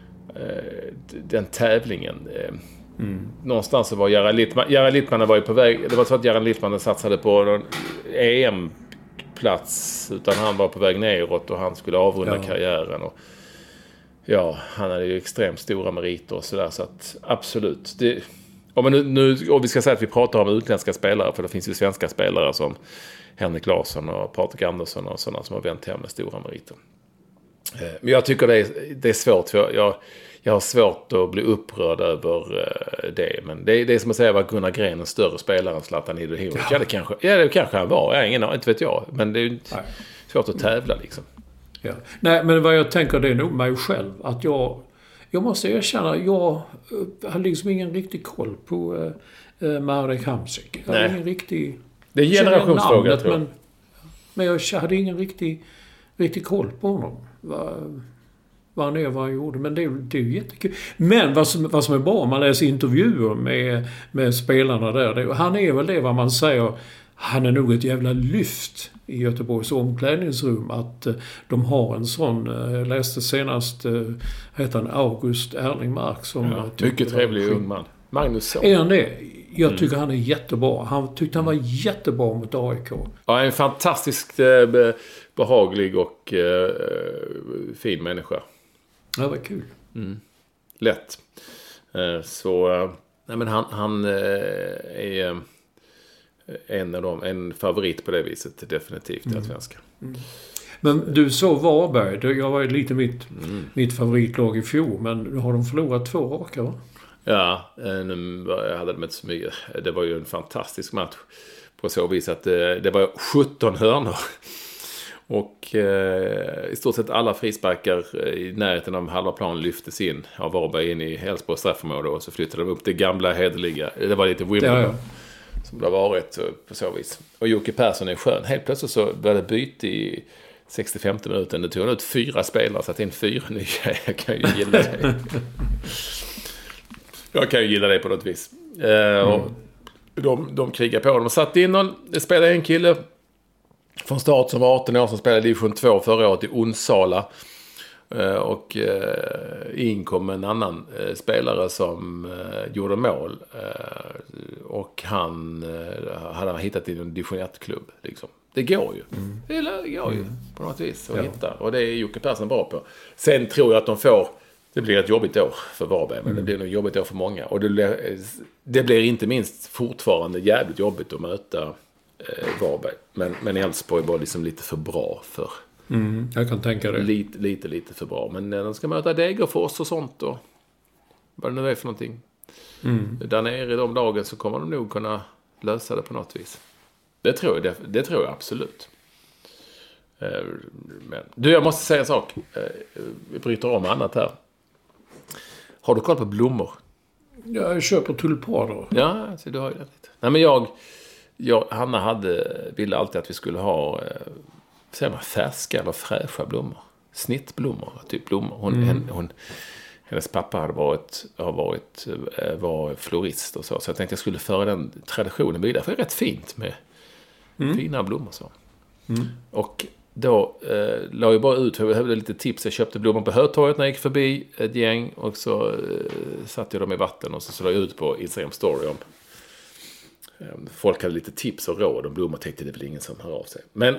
den tävlingen. Mm. Någonstans så var Gerhard Littmanen, Gerhard Littmanen var ju på väg, det var så att Gerhard Littmanen satsade på någon E M-plats utan han var på väg neråt och han skulle avrunda ja. karriären och ja, han hade ju extremt stora meriter och sådär, så att absolut. Det, om nu, nu, och vi ska säga att vi pratar om utländska spelare, för det finns ju svenska spelare som Henrik Larsson och Patrik Andersson och sådana som har vänt hem med stora meriter. Men jag tycker det är, det är svårt, för jag, jag har svårt att bli upprörd över det. Men det är, det är som att säga att Gunnar Gren är en större spelare än Zlatan Ibrahimovic. Ja. Ja, det kanske, ja, det kanske han var. Jag ingen, inte vet jag. Men det är ju svårt att tävla liksom. Ja. Nej, men vad jag tänker, det är nog mig själv. Att jag, jag måste erkänna, jag har liksom ingen riktig koll på uh, Marek Hamsik. Jag har ingen riktig... Det är en generationsfråga, tror jag. Men, men jag hade ingen riktig... riktigt koll på honom. Vad, vad han är och vad han gjorde. Men det är, det är ju jättekul. Men vad som, vad som är bra om man läser intervjuer med, med spelarna där. Det, han är väl det vad man säger. Han är nog ett jävla lyft i Göteborgs omklädningsrum. Att uh, de har en sån. Uh, jag läste senast uh, heter han August Erlingmark. Som ja, mycket trevlig ung man. Magnusson. Är han det? Jag tycker mm. han är jättebra. Han tyckte han var jättebra mot A I K. Ja, en fantastiskt eh, behaglig och eh, fin människa. Det var kul. Mm. Lätt. Eh, så, eh, nej men han, han eh, är en av dem, en favorit på det viset, definitivt i mm. svenska. Mm. Men du sa Varberg, jag var ju lite mitt, mm. mitt favoritlag i fjol, men nu har de förlorat två raka, va? Ja, nu jag hade det inte så mycket. Det var ju en fantastisk match på så vis att det, det var sjutton hörnor. Och eh, i stort sett alla frisparkar i närheten av halva plan lyftes in av Varberg in i Hälsborgs straffområde och så flyttade de upp det gamla hederliga. Det var lite Wimbledon ja, ja. som det har varit på så vis. Och Jocke Persson är skön. Helt plötsligt så började byta i sextiofemte minuten. Det tog ut fyra spelare så att in fyra nya. Jag kan ju gilla det. Jag kan ju gilla det på något vis. Eh, mm. och de, de krigar på. De satt in någon, det spelade en kille från start som var arton år som spelade division två förra året i Onsala. Eh, och eh, in kom en annan eh, spelare som eh, gjorde mål. Eh, och han eh, hade hittat i en division ett-klubb. Liksom. Det går ju. Mm. Det går ju på något vis att ja. hitta. Och det är Jocke Persson bra på. Sen tror jag att de får... Det blir ett jobbigt år för Varberg, men mm. det blir nog jobbigt år för många. Och det blir, det blir inte minst fortfarande jävligt jobbigt att möta eh, Varberg. Men, men Elfsborg var liksom lite för bra för... Mm, jag kan tänka det. Lite, lite, lite för bra. Men när de ska möta Degerfors och sånt då, vad det nu är för någonting. Mm. Där nere i de lagen så kommer de nog kunna lösa det på något vis. Det tror jag, det, det tror jag absolut. Eh, men, du, jag måste säga en sak. Eh, vi bryter om annat här. Har du koll på blommor? Ja, jag köper tulpaner. Ja, så du har ju det lite. Nej, men jag, jag Hanna hade, ville alltid att vi skulle ha eh, säger man, färska eller fräscha blommor. Snittblommor, typ blommor. Hon, mm. hen, hon, hennes pappa hade varit, har varit, var florist och så. Så jag tänkte jag skulle föra den traditionen vidare. För det är rätt fint med mm. fina blommor så. Mm. Och då eh, la jag bara ut, jag behövde lite tips. Jag köpte blommor på Hötorget när jag gick förbi ett gäng. Och så eh, satte jag dem i vatten och så, så la jag ut på Instagram story om eh, folk hade lite tips och råd om blommor. Tänkte det är väl ingen som hör av sig. Men,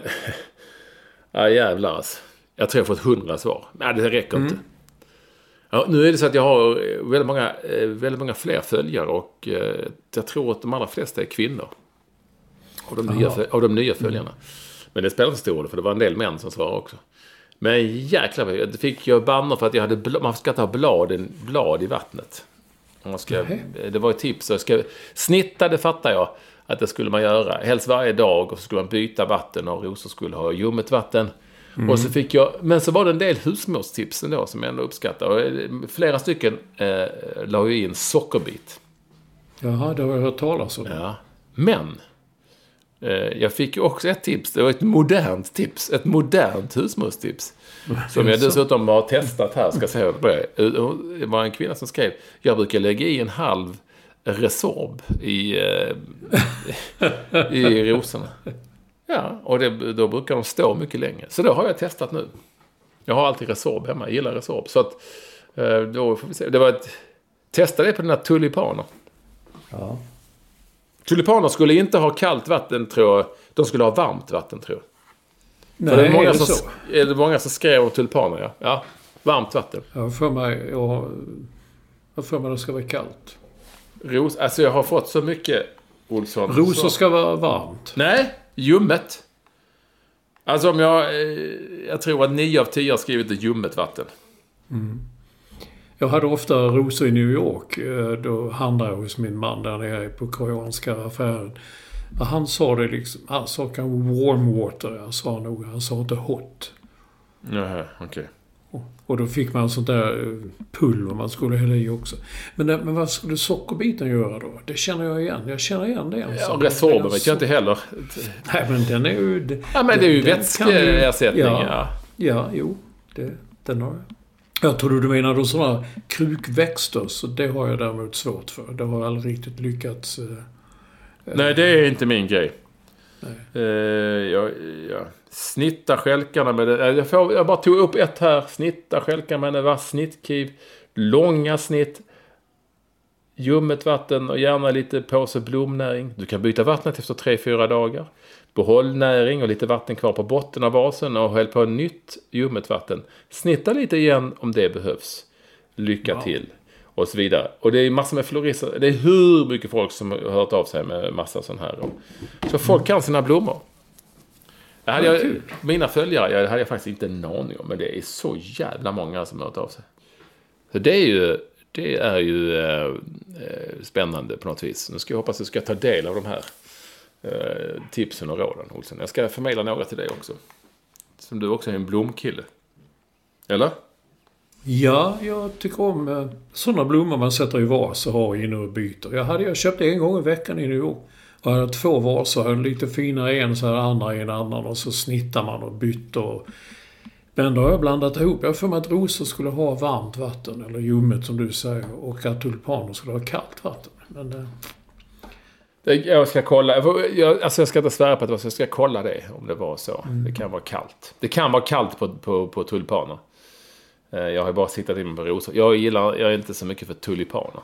ja jävlar alltså. Jag tror jag har fått hundra svar. Nej, det räcker mm. inte. Ja, nu är det så att jag har väldigt många, väldigt många fler följare. Och eh, jag tror att de allra flesta är kvinnor. Av de, nya, av de nya följarna. Mm. Men det spelar inte stor roll, för det var en del män som svarade också. Men jäklar, jag fick jag bannor för att jag hade bl- man ska ta blad, blad i vattnet. Man ska, det var ett tips. Jag ska, snitta, det fattar jag att det skulle man göra. Helst varje dag, och så skulle man byta vatten och rosor skulle ha ljummet vatten. Mm. Och så fick jag, men så var det en del husmorstips ändå som jag ändå uppskattar. Och flera stycken eh, la ju in sockerbit. Jaha, det har jag hört talas om. Ja, men... Jag fick ju också ett tips. Det var ett modernt tips. Ett modernt husmorstips. Som jag dessutom har testat här. Ska säga det var en kvinna som skrev. Jag brukar lägga i en halv Resorb i, i rosorna. Ja, och det, då brukar de stå mycket länge. Så då har jag testat nu. Jag har alltid Resorb hemma. Jag gillar Resorb. Så att då får vi se. Det var ett... Testa det på dina tulipaner. Ja. Tulipaner skulle inte ha kallt vatten, tror jag. De skulle ha varmt vatten, tror jag. Nej, det är, många är det som, så? Är det många som skrev om tulipaner, ja. Ja, varmt vatten. Jag får mig, jag, jag får mig att det ska vara kallt. Ros, alltså jag har fått så mycket, Olsson. Rosor ska vara varmt. Nej, ljummet. Alltså om jag... Jag tror att nio av tio har skrivit ett ljummet vatten. Mm. Jag hade ofta rosor i New York. Då handlade jag hos min man där nere på koreanska affären. Han sa det liksom, han sa kanske warm water. Han sa nog, han sa inte hot. Jaha, okej. Okay. Och, och då fick man sånt där pulver man skulle hälla i också. Men, det, men vad skulle sockerbiten göra då? Det känner jag igen. Jag känner igen det. Ja, Resorben vet jag inte heller. Nej, men den är ju... Ja, men det är ju vätskeersättning, ja. Ja, ja jo. Det, den har jag. Jag tror du menar då sådana krukväxter, så det har jag däremot svårt för. Det har jag aldrig riktigt lyckats... Eh, Nej, det är inte min grej. Nej. Eh, jag, jag snittar skälkarna med det. Jag, får, jag bara tog upp ett här. Snitta skälkarna med en vass snittkiv. Långa snitt. ljummet vatten och gärna lite påse blomnäring. Du kan byta vattnet efter tre fyra dagar. Behåll näring och lite vatten kvar på botten av vasen och häll på nytt ljummet vatten. Snitta lite igen om det behövs. Lycka wow. till. Och så vidare. Och det är massor med florister. Det är hur mycket folk som har hört av sig med massa sån här. Så folk kan sina blommor. Jag hade jag, mina följare jag hade jag faktiskt inte en aning om. Men det är så jävla många som har hört av sig. Så det är ju, det är ju eh, spännande på något vis. Nu ska jag hoppas att du ska ta del av de här eh, tipsen och råden, Olsson. Jag ska förmedla några till dig också. Som du också är en blomkille. Eller? Ja, jag tycker om eh, sådana blommor man sätter i vas och har inne och byter. Jag hade jag köpt en gång i veckan i New York. Och hade två vaser, en lite finare en så här, andra i en annan. Och så snittar man och byter. Och... Men då har jag blandat ihop. Jag får mig att rosor skulle ha varmt vatten, eller ljummet som du säger. Och att tulpaner skulle ha kallt vatten. Men det... Jag ska kolla. Jag, alltså jag ska inte svära på att det var så. Jag ska kolla det om det var så. Mm. Det kan vara kallt. Det kan vara kallt på, på, på tulpaner. Jag har bara sittat in på rosor. Jag gillar, jag är inte så mycket för tulipaner.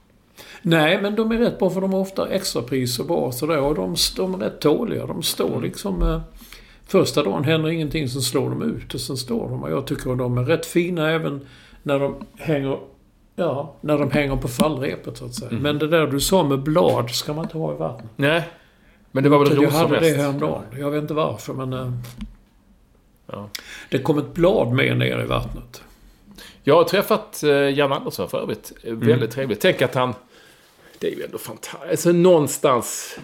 Nej, men de är rätt bra för de har ofta extra pris och bra sådär. Och de, de är rätt tåliga. De står liksom... Eh, första dagen händer ingenting, så slår de ut och sen står de. Och jag tycker att de är rätt fina även när de hänger... Ja, när de hänger på fallrepet så att säga. Mm. Men det där du sa med blad ska man inte ha i vattnet. Nej, men det var väl rosor mest. Jag hade mest. det häromdagen. Jag vet inte varför, men... Eh, ja. Det kom ett blad med ner i vattnet. Jag har träffat eh, Jan Andersson för övrigt. Väldigt mm. trevligt. Tänk att han... Det är ju ändå fantastiskt. Alltså någonstans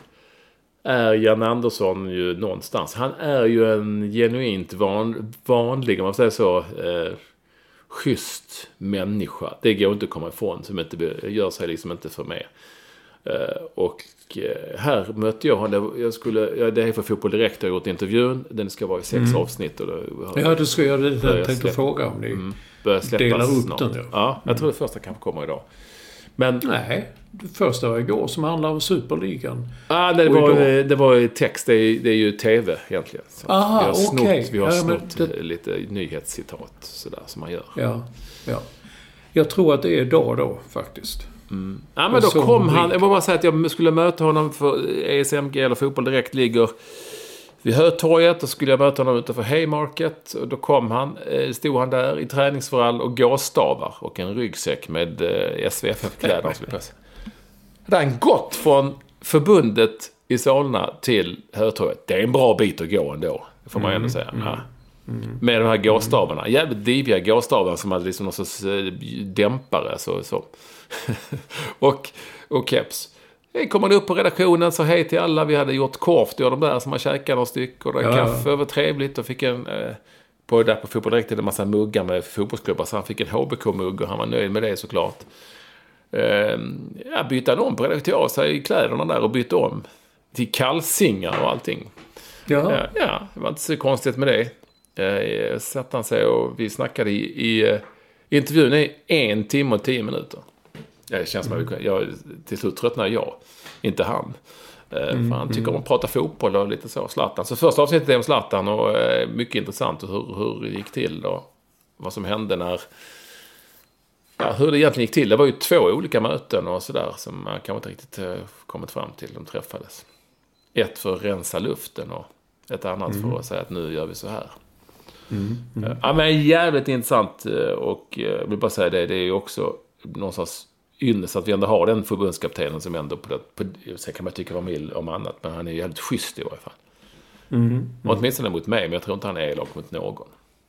är Jan Andersson ju någonstans. Han är ju en genuint van, vanlig, om man säger så, eh, schysst människa. Det går inte att komma ifrån, som inte gör sig liksom inte för mig. Eh, och eh, här mötte jag honom. Jag skulle, ja, det är för Fotboll Direkt. Jag har gjort intervjun. Den ska vara i sex mm. avsnitt. Och då, ja, du ska göra det. Jag tänkte fråga om ni mm, delar upp snart. Den. Ja, ja jag tror det första kanske kommer idag. Men, nej, det första var igår som handlar om Superligan. Ah, nej, det, var, det var text, det är, det är ju tv egentligen. Så aha, vi har snott, okay. vi har ja, snott det... lite nyhetscitat sådär som man gör. Ja, ja. Jag tror att det är idag då faktiskt. Mm. Ja, men då kom han, jag vill bara säga att jag skulle möta honom för E S M G eller Fotboll Direkt ligger vid Hötorget, och skulle jag möta honom utanför Haymarket, och då kom han, stod han där i träningsvarall och gåstavar och en ryggsäck med S V F F-kläder. Det är en gått från förbundet i Solna till Hötorget. Det är en bra bit att gå ändå, får man mm, ändå säga. Mm, ja. mm, med de här gåstavarna, jävligt diviga gåstavarna som hade liksom någon sorts dämpare så, så. och, och keps. Jag kom upp på redaktionen, så hej till alla. Vi hade gjort korft, och de där som man käkade några styck. Och det ja, kaffe, var trevligt. Och fick en, eh, på, där på Fotboll Direkt, en massa muggar med fotbollsklubbar. Så han fick en H B K-mugg och han var nöjd med det såklart. Eh, jag bytte om på redaktören, sig i kläderna där och bytte om till kalsingar och allting. Ja. Eh, ja, det var inte så konstigt med det. Eh, satt han sig och vi snackade i, i, i intervjun i en timme och tio minuter. Det känns som att jag, till slut tröttnar jag, inte han. Mm, för han tycker mm. om att prata fotboll och lite så, Zlatan. Så första avsnittet är om Zlatan, och eh, mycket intressant hur, hur det gick till och vad som hände när... Ja, hur det egentligen gick till. Det var ju två olika möten och sådär som man kanske inte riktigt eh, kommit fram till. De träffades. Ett för att rensa luften och ett annat mm. för att säga att nu gör vi så här. Mm, mm. Ja, men jävligt intressant, och jag vill bara säga det, det är ju också någonstans ynnest att vi ändå har den förbundskaptenen som ändå på, på, sen kan man tycka var mild om annat, men han är ju jävligt schysst i varje fall. Mm, mm. Och åtminstone mot mig, men jag tror inte han är elak mot någon.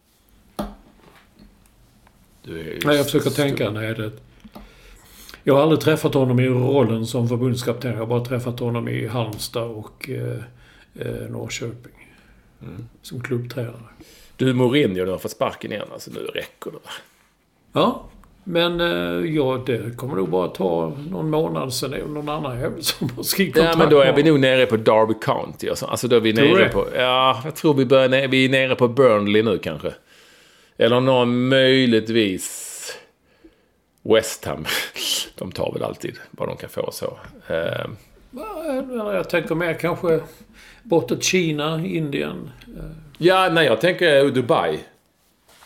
Du är nej, jag försöker stor. tänka, nej det... Jag har aldrig träffat honom i rollen som förbundskapten. Jag har bara träffat honom i Halmstad och eh, eh, Norrköping. Mm. Som klubbtränare. Du, Mourinho, du har fått sparken igen, alltså nu räcker det. Ja, men eh, ja, det kommer nog bara ta någon månad sen är någon annan jävel som har skrivit kontrakt. Ja, men då är vi nog nere på Derby County. Alltså, alltså då är vi nere på... Ja, jag tror vi, börjar, vi är nere på Burnley nu kanske. Eller någon möjligtvis West Ham. De tar väl alltid vad de kan få så. Eh. Jag tänker mer kanske bortåt Kina, Indien. Ja, nej, jag tänker Dubai.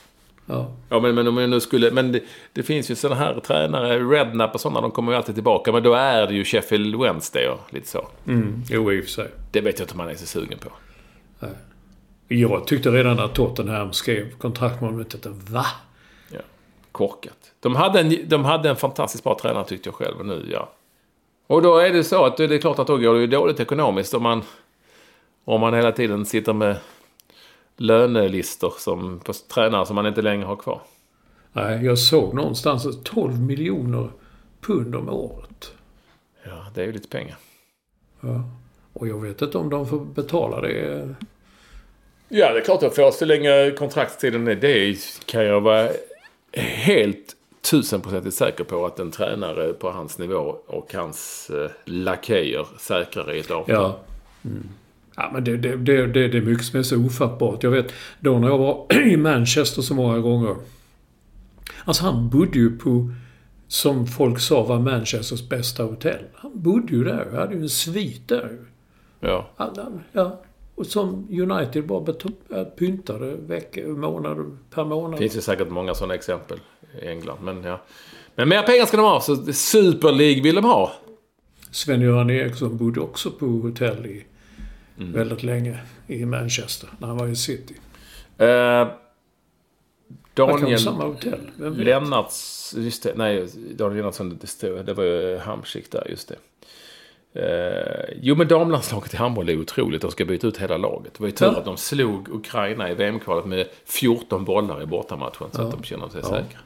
Ja, ja men, men om jag nu skulle... Men det, det finns ju sådana här tränare, Redknapp och sådana, de kommer ju alltid tillbaka. Men då är det ju Sheffield Wednesday och lite så. Mm, jo, i och för sig. Det vet jag inte om man är så sugen på. Nej. Jag tyckte redan att Tottenham skrev kontrakt med honom att va? Ja, korkat. De hade, en, de hade en fantastiskt bra tränare tyckte jag själv nu, ja. Och då är det så att det är klart att då går det ju dåligt ekonomiskt om man, om man hela tiden sitter med lönelistor som, på tränare som man inte längre har kvar. Nej, jag såg någonstans tolv miljoner pund om året. Ja, det är ju lite pengar. Ja, och jag vet inte om de får betala det. Ja, det är klart att får så länge kontraktstiden är det kan jag vara helt tusenprocentigt säker på att en tränare på hans nivå och hans eh, lakejer säkrar i ett avtal. Ja. Mm. Ja, men det, det, det, det, det är mycket som är så ofattbart. Jag vet, då när jag var i Manchester så många gånger. Alltså han bodde ju på, som folk sa, var Manchesters bästa hotell. Han bodde ju där. Han hade ju en svit där. Ja. Ja. Och som United bara betog, pyntade veckor, månader per månad. Det finns ju säkert många sådana exempel i England. Men, ja. men mer pengar ska de ha, så Super League vill de ha. Sven-Göran Eriksson bodde också på hotell i mm. väldigt länge i Manchester, när han var i City. Uh, Daniel samma hotell. Lennarts, just det, nej, Daniel Lennartsson, det, det var ju Hamsik där, just det. Uh, jo, men damlandslaget i handboll är otroligt. De ska byta ut hela laget. Det var ju tur ja. att de slog Ukraina i V M-kvalet med fjorton bollar i bortamatchen så ja. att de känner sig ja. säkra.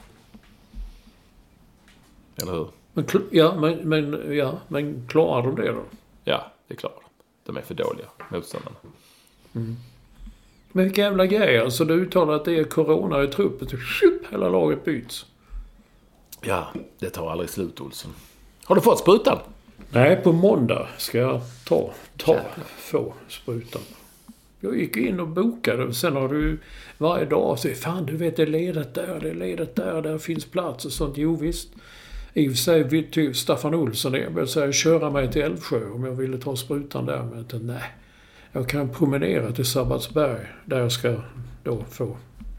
Eller hur? Men, ja, men, men, ja, men klarar de det då? Ja, det klarar de. De är för dåliga, motståndarna. Mm. Men vilka jävla grejer. Alltså du uttalar att det är corona i truppen. Så hela laget byts. Ja, det tar aldrig slut, Olsson. Har du fått sprutan? Nej, på måndag ska jag ta, ta, få sprutan. Jag gick in och bokade. Sen har du varje dag så fan du vet det är ledigt där, det är ledigt där, där finns plats och sånt. Jo visst. I och för sig vill typ Staffan Olsson jag vill säga köra mig till Älvsjö om jag ville ta sprutan där. Men inte, nej. Jag kan promenera till Sabbatsberg där jag ska då få.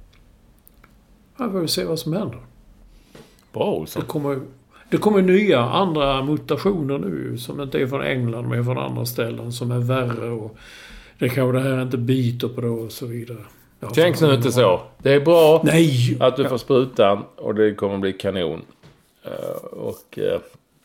Jag vill se vad som händer. Bra Olsson. Det kommer, det kommer nya andra mutationer nu som inte är från England men från andra ställen som är värre och det kanske det här inte biter på då och så vidare. Tänk nu inte så. Det är bra nej. att du får sprutan och det kommer bli kanon. Uh, och uh,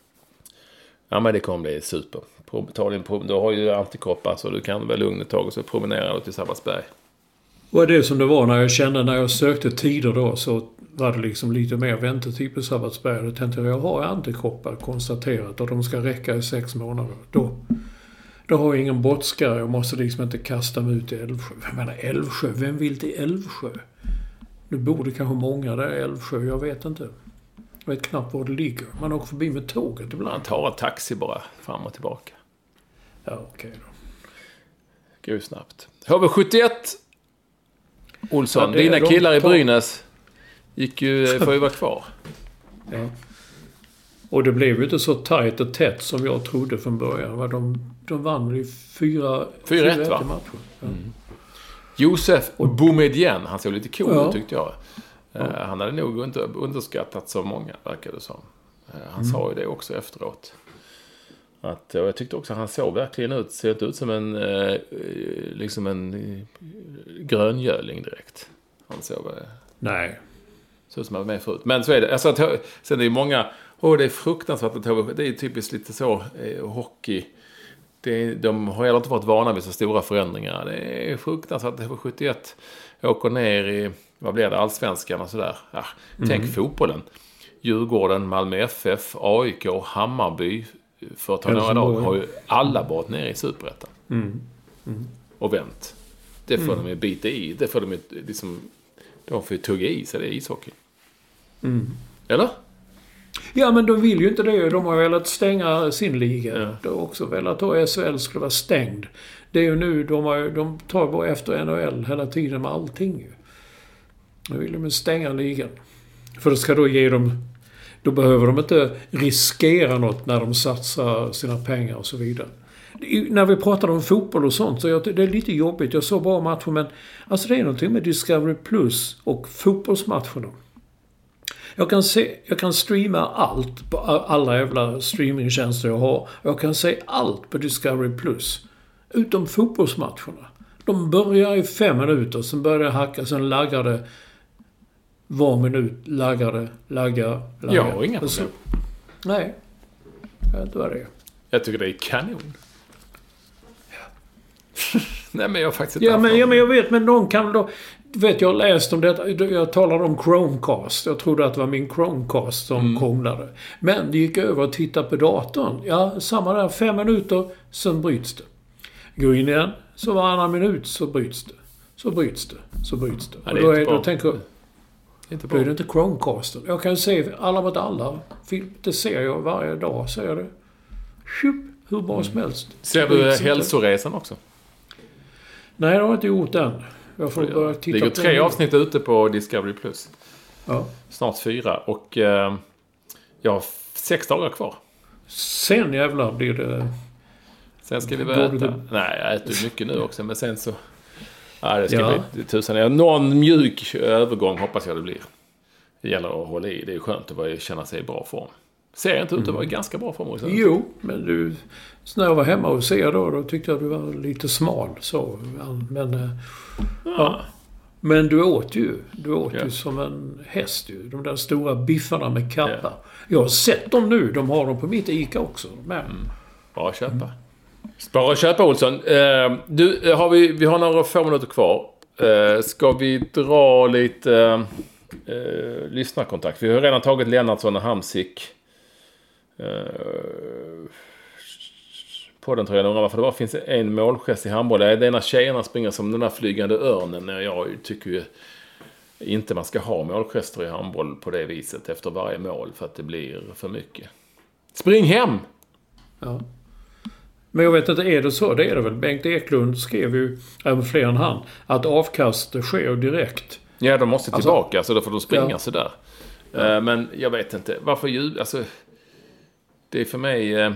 ja men det kommer bli super. Ta din prom- du har ju antikroppar så du kan väl lugnt tag och så promenera då till Sabbatsberg. Och det som det var när jag kände när jag sökte tider då så var det liksom lite mer väntetid på Sabbatsberg. Då tänkte jag, jag har antikroppar konstaterat och de ska räcka i sex månader. Då, då har jag ingen bortskare. Jag måste liksom inte kasta mig ut i Älvsjö. Jag menar Älvsjö, vem vill till Älvsjö? Nu bor det kanske många där i Älvsjö, jag vet inte. Jag vet knappt var det ligger. Man åker förbi med tåget ibland. Man tar en taxi bara fram och tillbaka. Ja, okej okay då. Gå snabbt. H V sjuttioett. Olsson, ja, dina killar i Brynäs gick ju, får ju vara kvar. Ja. Och det blev ju inte så tajt och tätt som jag trodde från början. De, de vann i fyra, fyra ett va? matcher. Ja. Mm. Josef och Boumedienne, han såg lite cool ja. ut tyckte jag. Ja. Uh, han hade nog under, underskattat så många, verkade det som. Uh, han mm. sa ju det också efteråt. Att, och jag tyckte också att han såg verkligen ut, ser inte ut som en uh, liksom en uh, gröngöling direkt. Han såg uh, nej. Så som han var med förut. Men så är det. Alltså, att, sen är det många, åh det är fruktansvärt att det är typiskt lite så eh, hockey. Det, de har heller inte varit vana vid så stora förändringar. Det är fruktansvärt att H V sjuttioett åker ner i, vad blir det, allsvenskan och sådär. Ja, mm. Tänk fotbollen. Djurgården, Malmö F F, A I K, Hammarby, för att ta några dagar, har ju alla varit nere i Superettan. Mm. Mm. Och vänt. Det får mm. de ju bita i. Det får de ju liksom, de får ju tugga i sig, det är ishockey. Mm. Eller? Ja, men de vill ju inte det. De har velat stänga sin liga. Ja. De har också velat att S H L skulle vara stängd. Det är ju nu, de, har, de tar bara efter N H L hela tiden med allting ju. Nu vill de stänga ligan. För det ska då ge dem, då behöver de inte riskera något när de satsar sina pengar och så vidare. när vi pratade om fotboll och sånt så jag, det är lite jobbigt. Jag såg bara matcher men alltså det är någonting med Discovery Plus och fotbollsmatcherna. Jag kan se, jag kan streama allt på alla jävla streamingtjänster jag har. Jag kan se allt på Discovery Plus. Utom fotbollsmatcherna. De börjar i fem minuter, sen börjar det hacka, sen laggar det var minut, laggar det, laggar, laggar. Jag har inga problem. Så, nej, jag vet inte vad det är. Jag tycker det är kanon. Ja. Nej, men jag har faktiskt inte ja men, ja, men jag vet, men någon kan då... Vet, jag har läst om detta. Jag talade om Chromecast. Jag trodde att det var min Chromecast som mm. krånglade. Men det gick över och tittade på datorn. Ja, samma där. Fem minuter, sen bryts det. Gå in igen, så varannan minut så bryts det. Så bryts det. Så bryts det. Ja, och det då, är är, bra. då tänker jag... Det är inte då bra. är det inte Chromecasten. Jag kan se alla mot alla. Det ser jag varje dag, ser jag det. Tjup, hur bra som helst. Ser du hälsoresan också? Nej, det har jag inte gjort än. Jag får börja titta. Det ligger tre den. avsnitt ute på Discovery Plus. Ja. Snart fyra. Och eh, jag har sex dagar kvar. Sen jävlar blir det... Sen ska vi börja äta. Du... Nej, jag äter mycket nu också. Men sen så... Ja, det ska ja. bli tusan. Någon mjuk övergång hoppas jag det blir. Det gäller att hålla i. Det är skönt att vara, känna sig i bra form. Ser inte ut att vara i ganska bra form också. Jo, men du... Så när jag var hemma och ser då, då tyckte jag att du var lite smal. Så, men... Ja. ja. Men du åt ju. Du åt ja. ju som en häst ju. De där stora biffarna med kappa. Ja. Jag har sett dem nu. De har dem på mitt Ica också. Men... Mm. Bara köpa. Mm. Bara köpa, Olsson. Uh, du, har vi, vi har några få minuter kvar. Uh, ska vi dra lite uh, uh, lyssnarkontakt? Vi har redan tagit Lennartsson och Hamsik. Uh, på den tror jag några, för det bara finns en målgest i handboll. Det är ena tjejerna springer som den där flygande örnen. Jag tycker ju inte man ska ha målgester i handboll på det viset efter varje mål för att det blir för mycket. Spring hem! Ja. Men jag vet inte, är det så? Det är det väl. Bengt Eklund skrev ju, även fler än han, att avkast sker direkt. Ja, de måste tillbaka, alltså, så då får de springa ja. sådär. Ja. Men jag vet inte, varför ljud... Alltså, det är för mig...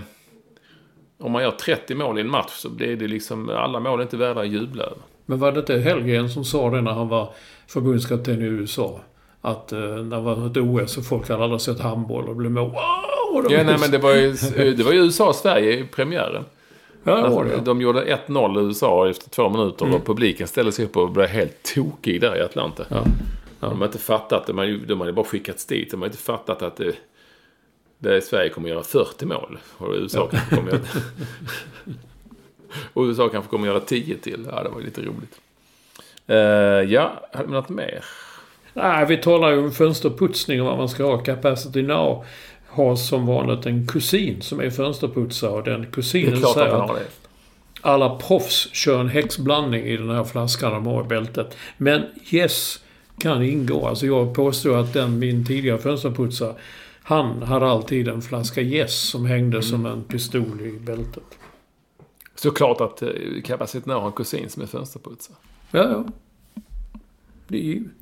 Om man gör trettio mål i en match så blir det liksom... Alla mål är inte värda att jubla över. Men var det inte Hellgren som sa det när han var förbundskapten i U S A? Att eh, när det var ett O S så folk hade aldrig sett handboll och blev med... Wow! Ja, nej, men det var ju, det var ju U S A och Sverige i premiären. Ja, det var det. Alltså, de gjorde ett noll i U S A efter två minuter mm. och publiken ställde sig upp och blev helt tokig där i Atlanta. Ja. Ja. De har inte fattat, de har, de har bara skickats dit. De har inte fattat att det, det är Sverige kommer göra fyrtio mål och U S A ja. kanske kommer göra och U S A kanske kommer göra tio till. Ja, det var lite roligt. Uh, ja, har du något mer? Nej, vi talar ju om fönsterputsning och vad man ska ha. Capacity Now har som vanligt en kusin som är fönsterputsare och den kusinen säger att, att alla proffs kör en häxblandning i den här flaskan de har i bältet. Men yes kan ingå. Alltså jag påstår att den min tidigare fönsterputsare, han hade alltid en flaska yes som hängde mm. som en pistol i bältet. Såklart att Capacity Now har en kusin som är fönsterputsare. Ja, ja. Det är ju...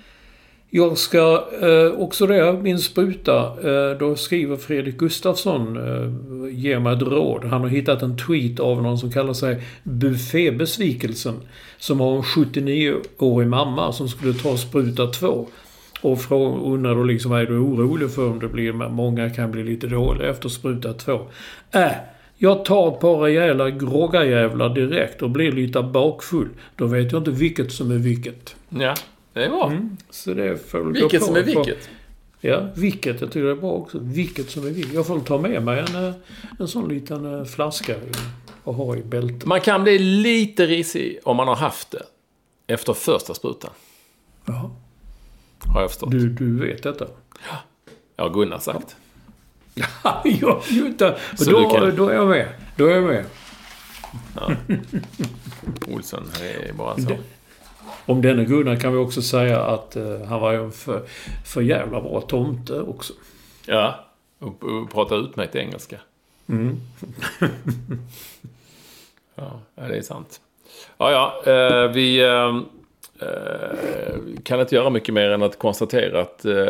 Jag ska eh, också det, min spruta, eh, då skriver Fredrik Gustafsson, eh, ger mig ett råd. Han har hittat en tweet av någon som kallar sig Buffébesvikelsen, som har en sjuttionio-årig mamma som skulle ta spruta två. Och undrar då liksom, är du orolig för om det blir, många kan bli lite dåliga efter spruta två. Äh, jag tar ett par rejäla groggajävlar direkt och blir lite bakfull. Då vet jag inte vilket som är vilket. Ja. Det är bra. Mm, så det får vilket som är vilket? Ja, vilket. Jag tycker det är bra också. Vilket som är vilket. Jag får ta med mig en, en sån liten flaska och ha i bältet. Man kan bli lite risig om man har haft det efter första sprutan. Ja. Har jag förstått. Du, du vet detta? Ja, jag har Gunnar sagt. Ja, jag inte. Och då, kan... då är jag med. Då är jag med. Ja. Olsson är bara så. Det... Om denna Gunnar kan vi också säga att uh, han var ju för, för jävla bra tomte också. Ja, och, och prata utmärkt engelska. Mm. Ja, det är sant. Ja, ja, uh, vi uh, uh, kan inte göra mycket mer än att konstatera att uh,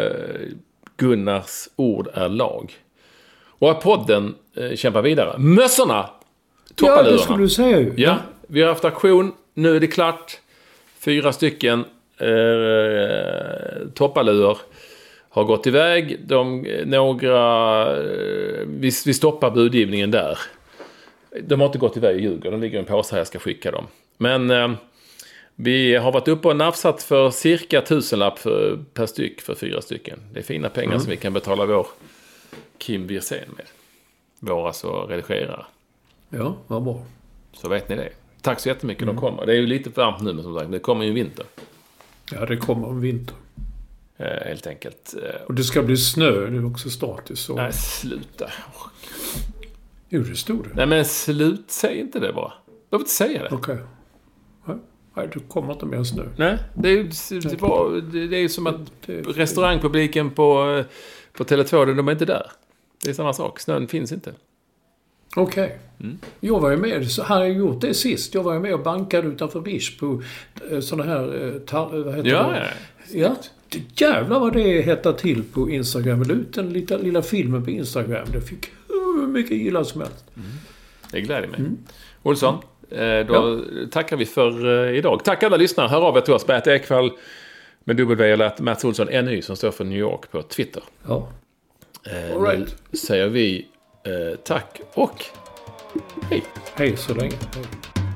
Gunnars ord är lag. Och att podden uh, kämpar vidare. Mössorna toppalurarna. Ja, det skulle du säga ju. Ja, vi har haft auktion. Nu är det klart. Fyra stycken eh, toppalur har gått iväg. De, några... Eh, vi, vi stoppar budgivningen där. De har inte gått iväg i Djurgården. De ligger i en påse här, jag ska skicka dem. Men eh, vi har varit uppe och nafsat för cirka tusenlapp för, per styck för fyra stycken. Det är fina pengar mm. som vi kan betala vår Kim Wirsén med. Vår alltså redigerare. Ja, vad bra. Så vet ni det. Tack så jättemycket mm. de kommer. Det är ju lite varmt nu, men som sagt, det kommer ju en vinter. Ja, det kommer en vinter. Eh, helt enkelt. Eh, och det ska bli snö, det är också status. Så... Nej, sluta. Jo, det stod det. Nej, men slut, säg inte det bara. Jag vill inte säga det. Okej. Okay. Nej, det kommer inte mer snö. Nej, det är ju det var, det är som att restaurangpubliken på, på Tele två, de är inte där. Det är samma sak. Snön finns inte. Okej. Okay. Mm. Jag var ju med, så hade jag gjort det sist. Jag var ju med och bankade utanför Rish på sådana här, tar, vad heter ja, det? Ja, ja. Jävlar vad det hettar till på Instagram. Jag la ut den lilla, lilla filmen på Instagram. Det fick hur mycket gilla som helst. Mm. Det gläder mig. Mm. Olsson, mm. då ja. tackar vi för idag. Tack alla lyssnare. Hör av er till oss. Bert Ekvall med W eller att Mats Olsson N Y som står för New York på Twitter. Ja. Eh, All right. Nu säger vi eh, tack och hej. Hej så länge. Hej.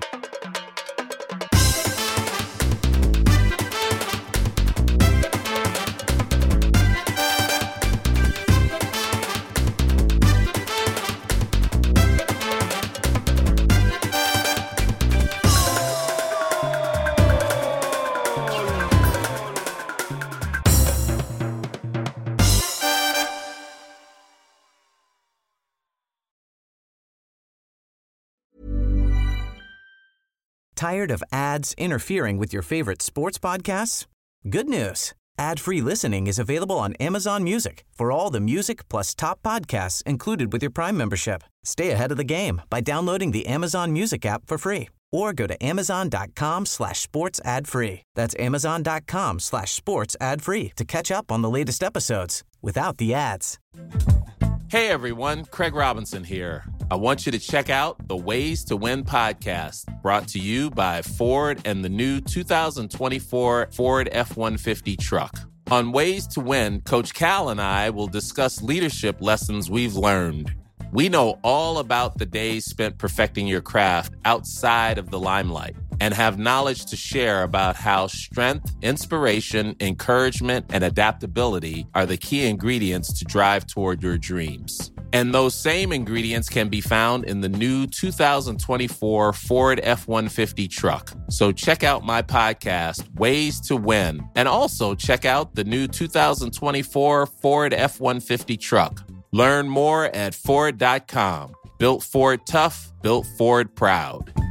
Tired of ads interfering with your favorite sports podcasts? Good news. Ad-free listening is available on Amazon Music for all the music plus top podcasts included with your Prime membership. Stay ahead of the game by downloading the Amazon Music app for free or go to amazon.com slash sports ad free. That's amazon.com slash sports ad free to catch up on the latest episodes without the ads. Hey everyone, Craig Robinson here. I want you to check out the Ways to Win podcast, brought to you by Ford and the new two thousand twenty-four Ford F one fifty truck. On Ways to Win, Coach Cal and I will discuss leadership lessons we've learned. We know all about the days spent perfecting your craft outside of the limelight and have knowledge to share about how strength, inspiration, encouragement, and adaptability are the key ingredients to drive toward your dreams. And those same ingredients can be found in the new two thousand twenty-four Ford F one fifty truck. So check out my podcast, Ways to Win, and also check out the new two thousand twenty-four Ford F one fifty truck. Learn more at Ford dot com. Built Ford tough, built Ford proud.